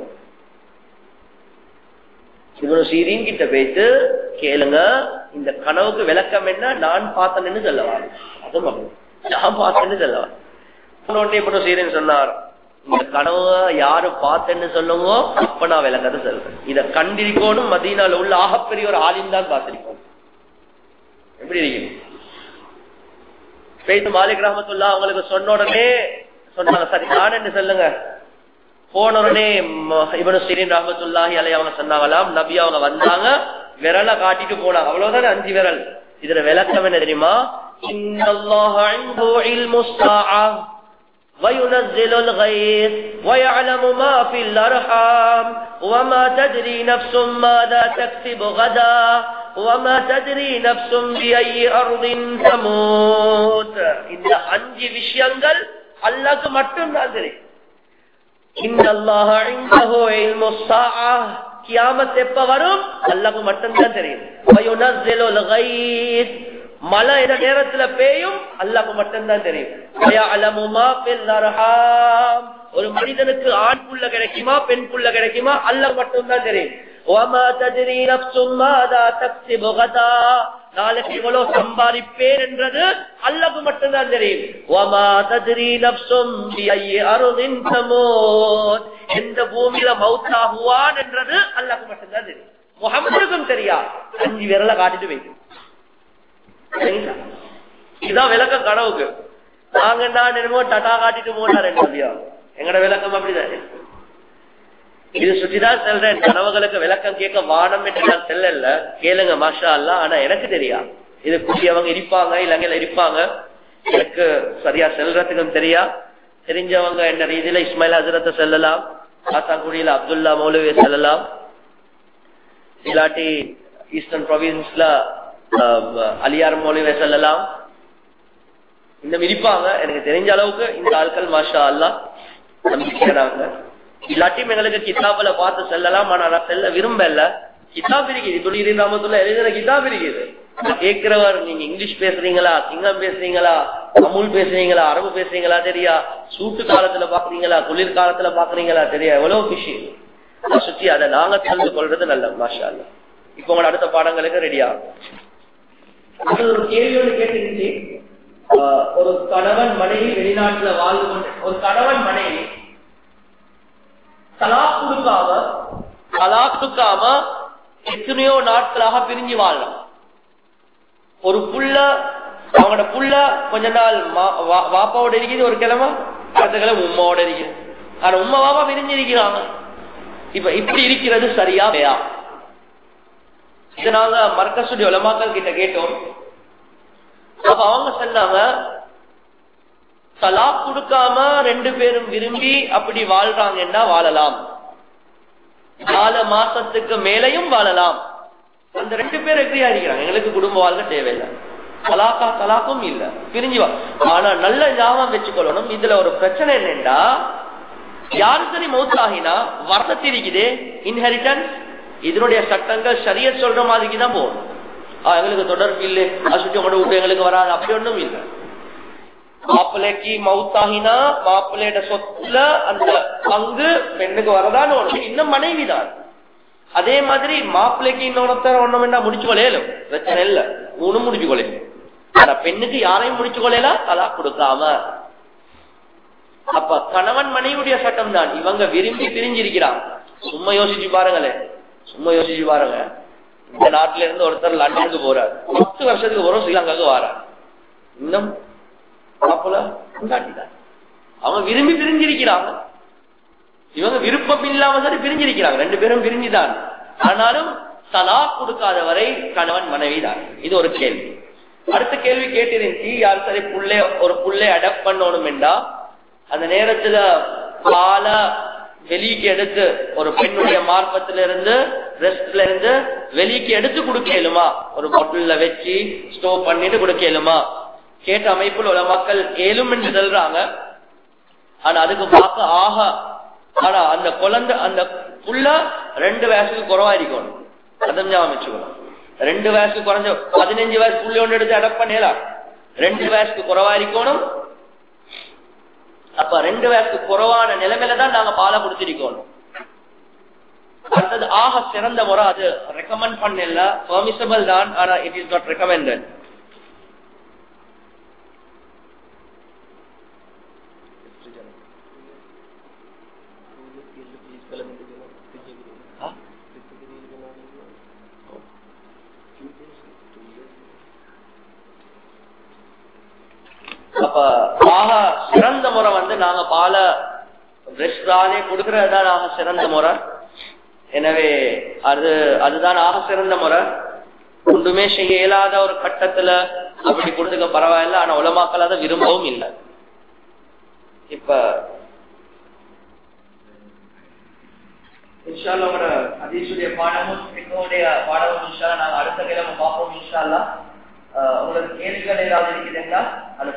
இப்னு சீரின் கிட்ட போயிட்டு கேளுங்க, இந்த கனவுக்கு விளக்கம் என்ன, நான் பார்த்தேன்னு சொல்லவா? அதுவும் நான் பார்த்தேன்னு சொல்லவா? இப்னு சீரின் சொன்னார், இந்த கனவை யாரு பார்த்தேன்னு சொல்லுங்க, அப்ப நான் விளக்கத்தை சொல்றேன். இத கண்டிருக்கணும், மதீனால உள்ள ஆகப்பெரிய ஒரு ஆலிம் தான் பார்த்திருக்கோம். எப்படி இருக்கு? பேய்த்து மாலிக் ரஹ்மத்துல்லாஹ் அவங்களுக்கு சொன்ன உடனே சொன்னாங்க, சரி நான் என்ன சொல்லுங்க. போன உடனே இப்னு சீரின் ரஹ்மத்துல்லாஹி அலைஹி அவங்க சொன்னாங்களாம், நபி அவங்க வந்தாங்க, விரலை காட்டிட்டு போனாங்க, அவ்வளவுதான் அஞ்சு விரல். இதுல விளக்கம் என்ன தெரியுமா? இன்னல்லாஹ இன்ஹு இல்முஸ் ஸாஅ وينزل الغيث ويعلم ما في الأرحام وما تدري نفس ماذا تكسب غدا وما تدري نفس بأي أرض تموت. இந்த அஞ்சு விஷயங்கள் அல்லாஹ்க்கு மட்டும் தான் தெரியும். இன்னல்லாஹ இன்ஹு இல்முஸ் ஸாஅ, கியாமத் எப்ப வரும் அல்லாஹ்க்கு மட்டும் தான் தெரியும். வயுனஸ்ஸிலுல் கய்ஸ், மழை இந்த நேரத்துல பெய்யும் அல்லாஹ்க்கு மட்டும் தான் தெரியும். வயஅலமு மா ஃபில் அர்ஹாம், ஒரு மனிதனுக்கு ஆண் புள்ள கிடைக்குமா பெண் புள்ள கிடைக்குமா அல்லாஹ் மட்டும் தான் தெரியும். வமா தத்ரி நஃப்சும் மாதா தக்ஸிபு கதா, நாளைக்கு எவ்வளவு சம்பாதிப்பேன் என்றது அல்லாஹ்க்கு மட்டும் தான் தெரியும். வமா தத்ரி நஃப்சும் பிஅய்யி அர்தின் தமூத், எந்த பூமியில மௌத்தாகுவான் என்றது அல்லாஹ்க்கு மட்டும் தான் தெரியும். முஹம்மதுக்கும் தெரியா. அஞ்சு விரலை காட்டிட்டு வைக்கும். இதான் விளக்கம் கனவுக்கு. நாங்க நான் என்னமோ டட்டா காட்டிட்டு போனார் எங்கட விளக்கம் அப்படிதான். இது சுற்றிதான் செல்றேன், கனவுகளுக்கு விளக்கம் கேட்க வானம் என்று நான் செல்லல, கேளுங்க மாஷா அல்லா. ஆனா எனக்கு தெரியா, இது கூடியவங்க இருப்பாங்க, இலங்கையில இருப்பாங்க, எனக்கு சரியா செல்றதுக்கும் தெரியா. தெரிஞ்சவங்க என்ன ரீதியில இஸ்மாயில் ஹசரத்தை செல்லலாம், காத்தாங்குடியில அப்துல்லா மௌலவியை செல்லலாம், இல்லாட்டி ஈஸ்டர்ன் ப்ரொவின்ஸ்ல அலியார் மௌலவியை செல்லலாம். இன்னும் இருப்பாங்க எனக்கு தெரிஞ்ச அளவுக்கு இந்த ஆட்கள் மாஷா அல்லா நம்பிக்கிறாங்க. இல்லாட்டியும் எங்களுக்கு கிதாபுல பார்த்து செல்லலாம், ஆனா நான் செல்ல விரும்பல. கிதாப் இருக்குது, துணிராமத்துல எழுதுற கிதாப் இருக்குது. கேட்கிறவர் நீங்க இங்கிலீஷ் பேசுறீங்களா, சிங்கம் பேசுறீங்களா, தமிழ் பேசுறீங்களா அரபு பேசுறீங்களா தெரியா, சூட்டு காலத்துல பாக்குறீங்களா குளிர் காலத்துல பாக்குறீங்களா தெரியா, எவ்வளவு விஷயம் சுத்தி அதை நாங்க தெரிந்து கொள்றது நல்ல. மாஷா அல்லாஹ். இப்ப உங்களோட அடுத்த பாடங்களுக்கு ரெடியா. ஒரு கேள்வியோடு கேட்டுருந்துச்சு, ஒரு கணவன் மனைவி வெளிநாட்டுல வாழ்ந்து கொண்டு ஒரு கணவன் மனைவி தலாக் கொடுக்காம தலாக் கொடுக்காம எத்தனையோ நாட்களாக பிரிஞ்சு வாழலாம். ஒரு புள்ள அவங்களோட புள்ள கொஞ்ச நாள் வாப்பாவோட இருக்குது, ஒரு கிழமை அடுத்த கிழமை உமாவோட இருக்குது. ஆனா உமா வாப்பா பிரிஞ்சு இருக்கிறாங்க. இப்ப இப்படி இருக்கிறது சரியா வேயா? இதை நாங்க மர்கஸுடைய உலமாக்கள் கிட்ட கேட்டோம். அப்ப அவங்க சொன்னாங்க, தலாக் கொடுக்காம ரெண்டு பேரும் விரும்பி அப்படி வாழ்றாங்கன்னா வாழலாம், நாலு மாசத்துக்கு மேலையும் வாழலாம். அந்த ரெண்டு பேர் எக்ரியா இருக்கிறாங்க, எங்களுக்கு குடும்ப வாழ்க்கை தேவையில்லை, தலாக்கா தலாக்கும் இல்ல, பிரிஞ்சு வா. ஆனா நல்ல ஞாபகம் வச்சுக்கொள்ளணும், இதுல ஒரு பிரச்சனை என்னன்னா, யாரு சரி மௌத்தாகினா வரதத்தி இருக்குது இன்ஹெரிட்டன்ஸ், இதனுடைய சட்டங்கள் ஷரியத் சொல்ற மாதிரிதான் போகணும். எங்களுக்கு தொடர்பு இல்லை, அசுத்தி கொண்டு விட்டு எங்களுக்கு வராது, அப்படி ஒன்றும் இல்லை. மாப்பிள்ளைக்கு மவுத்தாகினா மாப்பிள்ளையோட சொத்துல அந்த பங்கு பெண்ணுக்கு வரதான் இன்னும் மனைவிதான். அதே மாதிரி மாப்பிள்ளைக்கு இன்னொருத்தர் ஒண்ணும் என்ன முடிச்சு கொள்ளையலும் பிரச்சனை இல்ல, மூணும் முடிச்சு கொள்ளையும். ஆனா பெண்ணுக்கு யாரையும் முடிச்சு கொள்ளையலாம் தலாக் கொடுக்காம. அப்ப கணவன் மனைவியுடைய சட்டம் தான். இவங்க விரும்பி பிரிஞ்சிருக்கிறாங்க. சும்மா யோசிச்சு பாருங்களேன், சும்மா யோசிச்சு பாருங்க. இந்த நாட்டில இருந்து ஒருத்தர் லண்டனுக்கு போறாரு, பத்து வருஷத்துக்கு வரும் ஸ்ரீலங்காவுக்கு வாரார், இன்னும் அவங்க விரும்பி பிரிஞ்சிருக்கிறாங்க. இவங்க விருப்பம் இல்லாம சரி பிரிஞ்சிருக்கிறாங்க, ரெண்டு பேரும் பிரிஞ்சுதான். ஆனாலும் தலாக் கொடுக்காத வரை கணவன் மனைவி தான். இது ஒரு கேள்வி. அடுத்த கேள்வி கேட்டிருந்துச்சு, யார் சரி புள்ளை ஒரு புள்ளை அடாப்ட் பண்ணணும் என்றா அந்த நேரத்துல பால வெளிக்கு எடுத்து ஒரு பெண்ணுடைய மார்பத்துல இருந்து ரெஸ்ட்ல இருந்து வெளிக்கு எடுத்து கொடுக்கலுமா, ஒரு பாட்டில வச்சு ஸ்டோர் பண்ணிட்டு கொடுக்கலுமா கேட்ட அமைப்புல உள்ள மக்கள் ஏழும் என்று சொல்றாங்க. ஆனா அதுக்கு பார்க்க ஆக ஆனா அந்த குழந்தை அந்த புள்ள ரெண்டு வயசுக்கு குறைவா இருக்கணும், அதை அமைச்சுக்கணும். ரெண்டு வயசுக்கு குறைஞ்ச பதினஞ்சு வயசு புள்ளி ஒன்று எடுத்து அடாப்ட் பண்ணலாம், ரெண்டு வயசுக்கு குறைவா இருக்கணும். அப்ப ரெண்டு வயசுக்கு குறைவான நிலைமையில தான் நாங்க பாலை கொடுத்திருக்கணும். அடுத்தது ஆக சிறந்த முறை, அது ரெக்கமெண்ட் பண்ணல, பெர்மிசபிள் தான், ஆனா இட் இஸ் நாட் ரெக்கமெண்டட். அப்ப ஆக சிறந்த முறை வந்து நாங்க பால பிரஷ்டாலே கொடுக்கறதா ஆக சிறந்த முறை. எனவே அது அதுதான் ஆக சிறந்த முறை. ஒன்றுமே செய்ய இயலாத ஒரு கட்டத்துல அப்படி கொடுத்துக்க பரவாயில்ல, ஆனா உலமாக்கள் அதை விரும்பவும் இல்லை. இப்ப இன்ஷா அல்லாஹ் ஹதீஸுடைய பாடமும் ஃபிக்ஹுடைய பாடமும் இன்ஷா அல்லாஹ் நாங்க அடுத்த கிழமை பார்ப்போம். இன்ஷா அல்லாஹ் உங்களுக்கு கேள்விகள் ஏதாவது இருக்குதுன்னா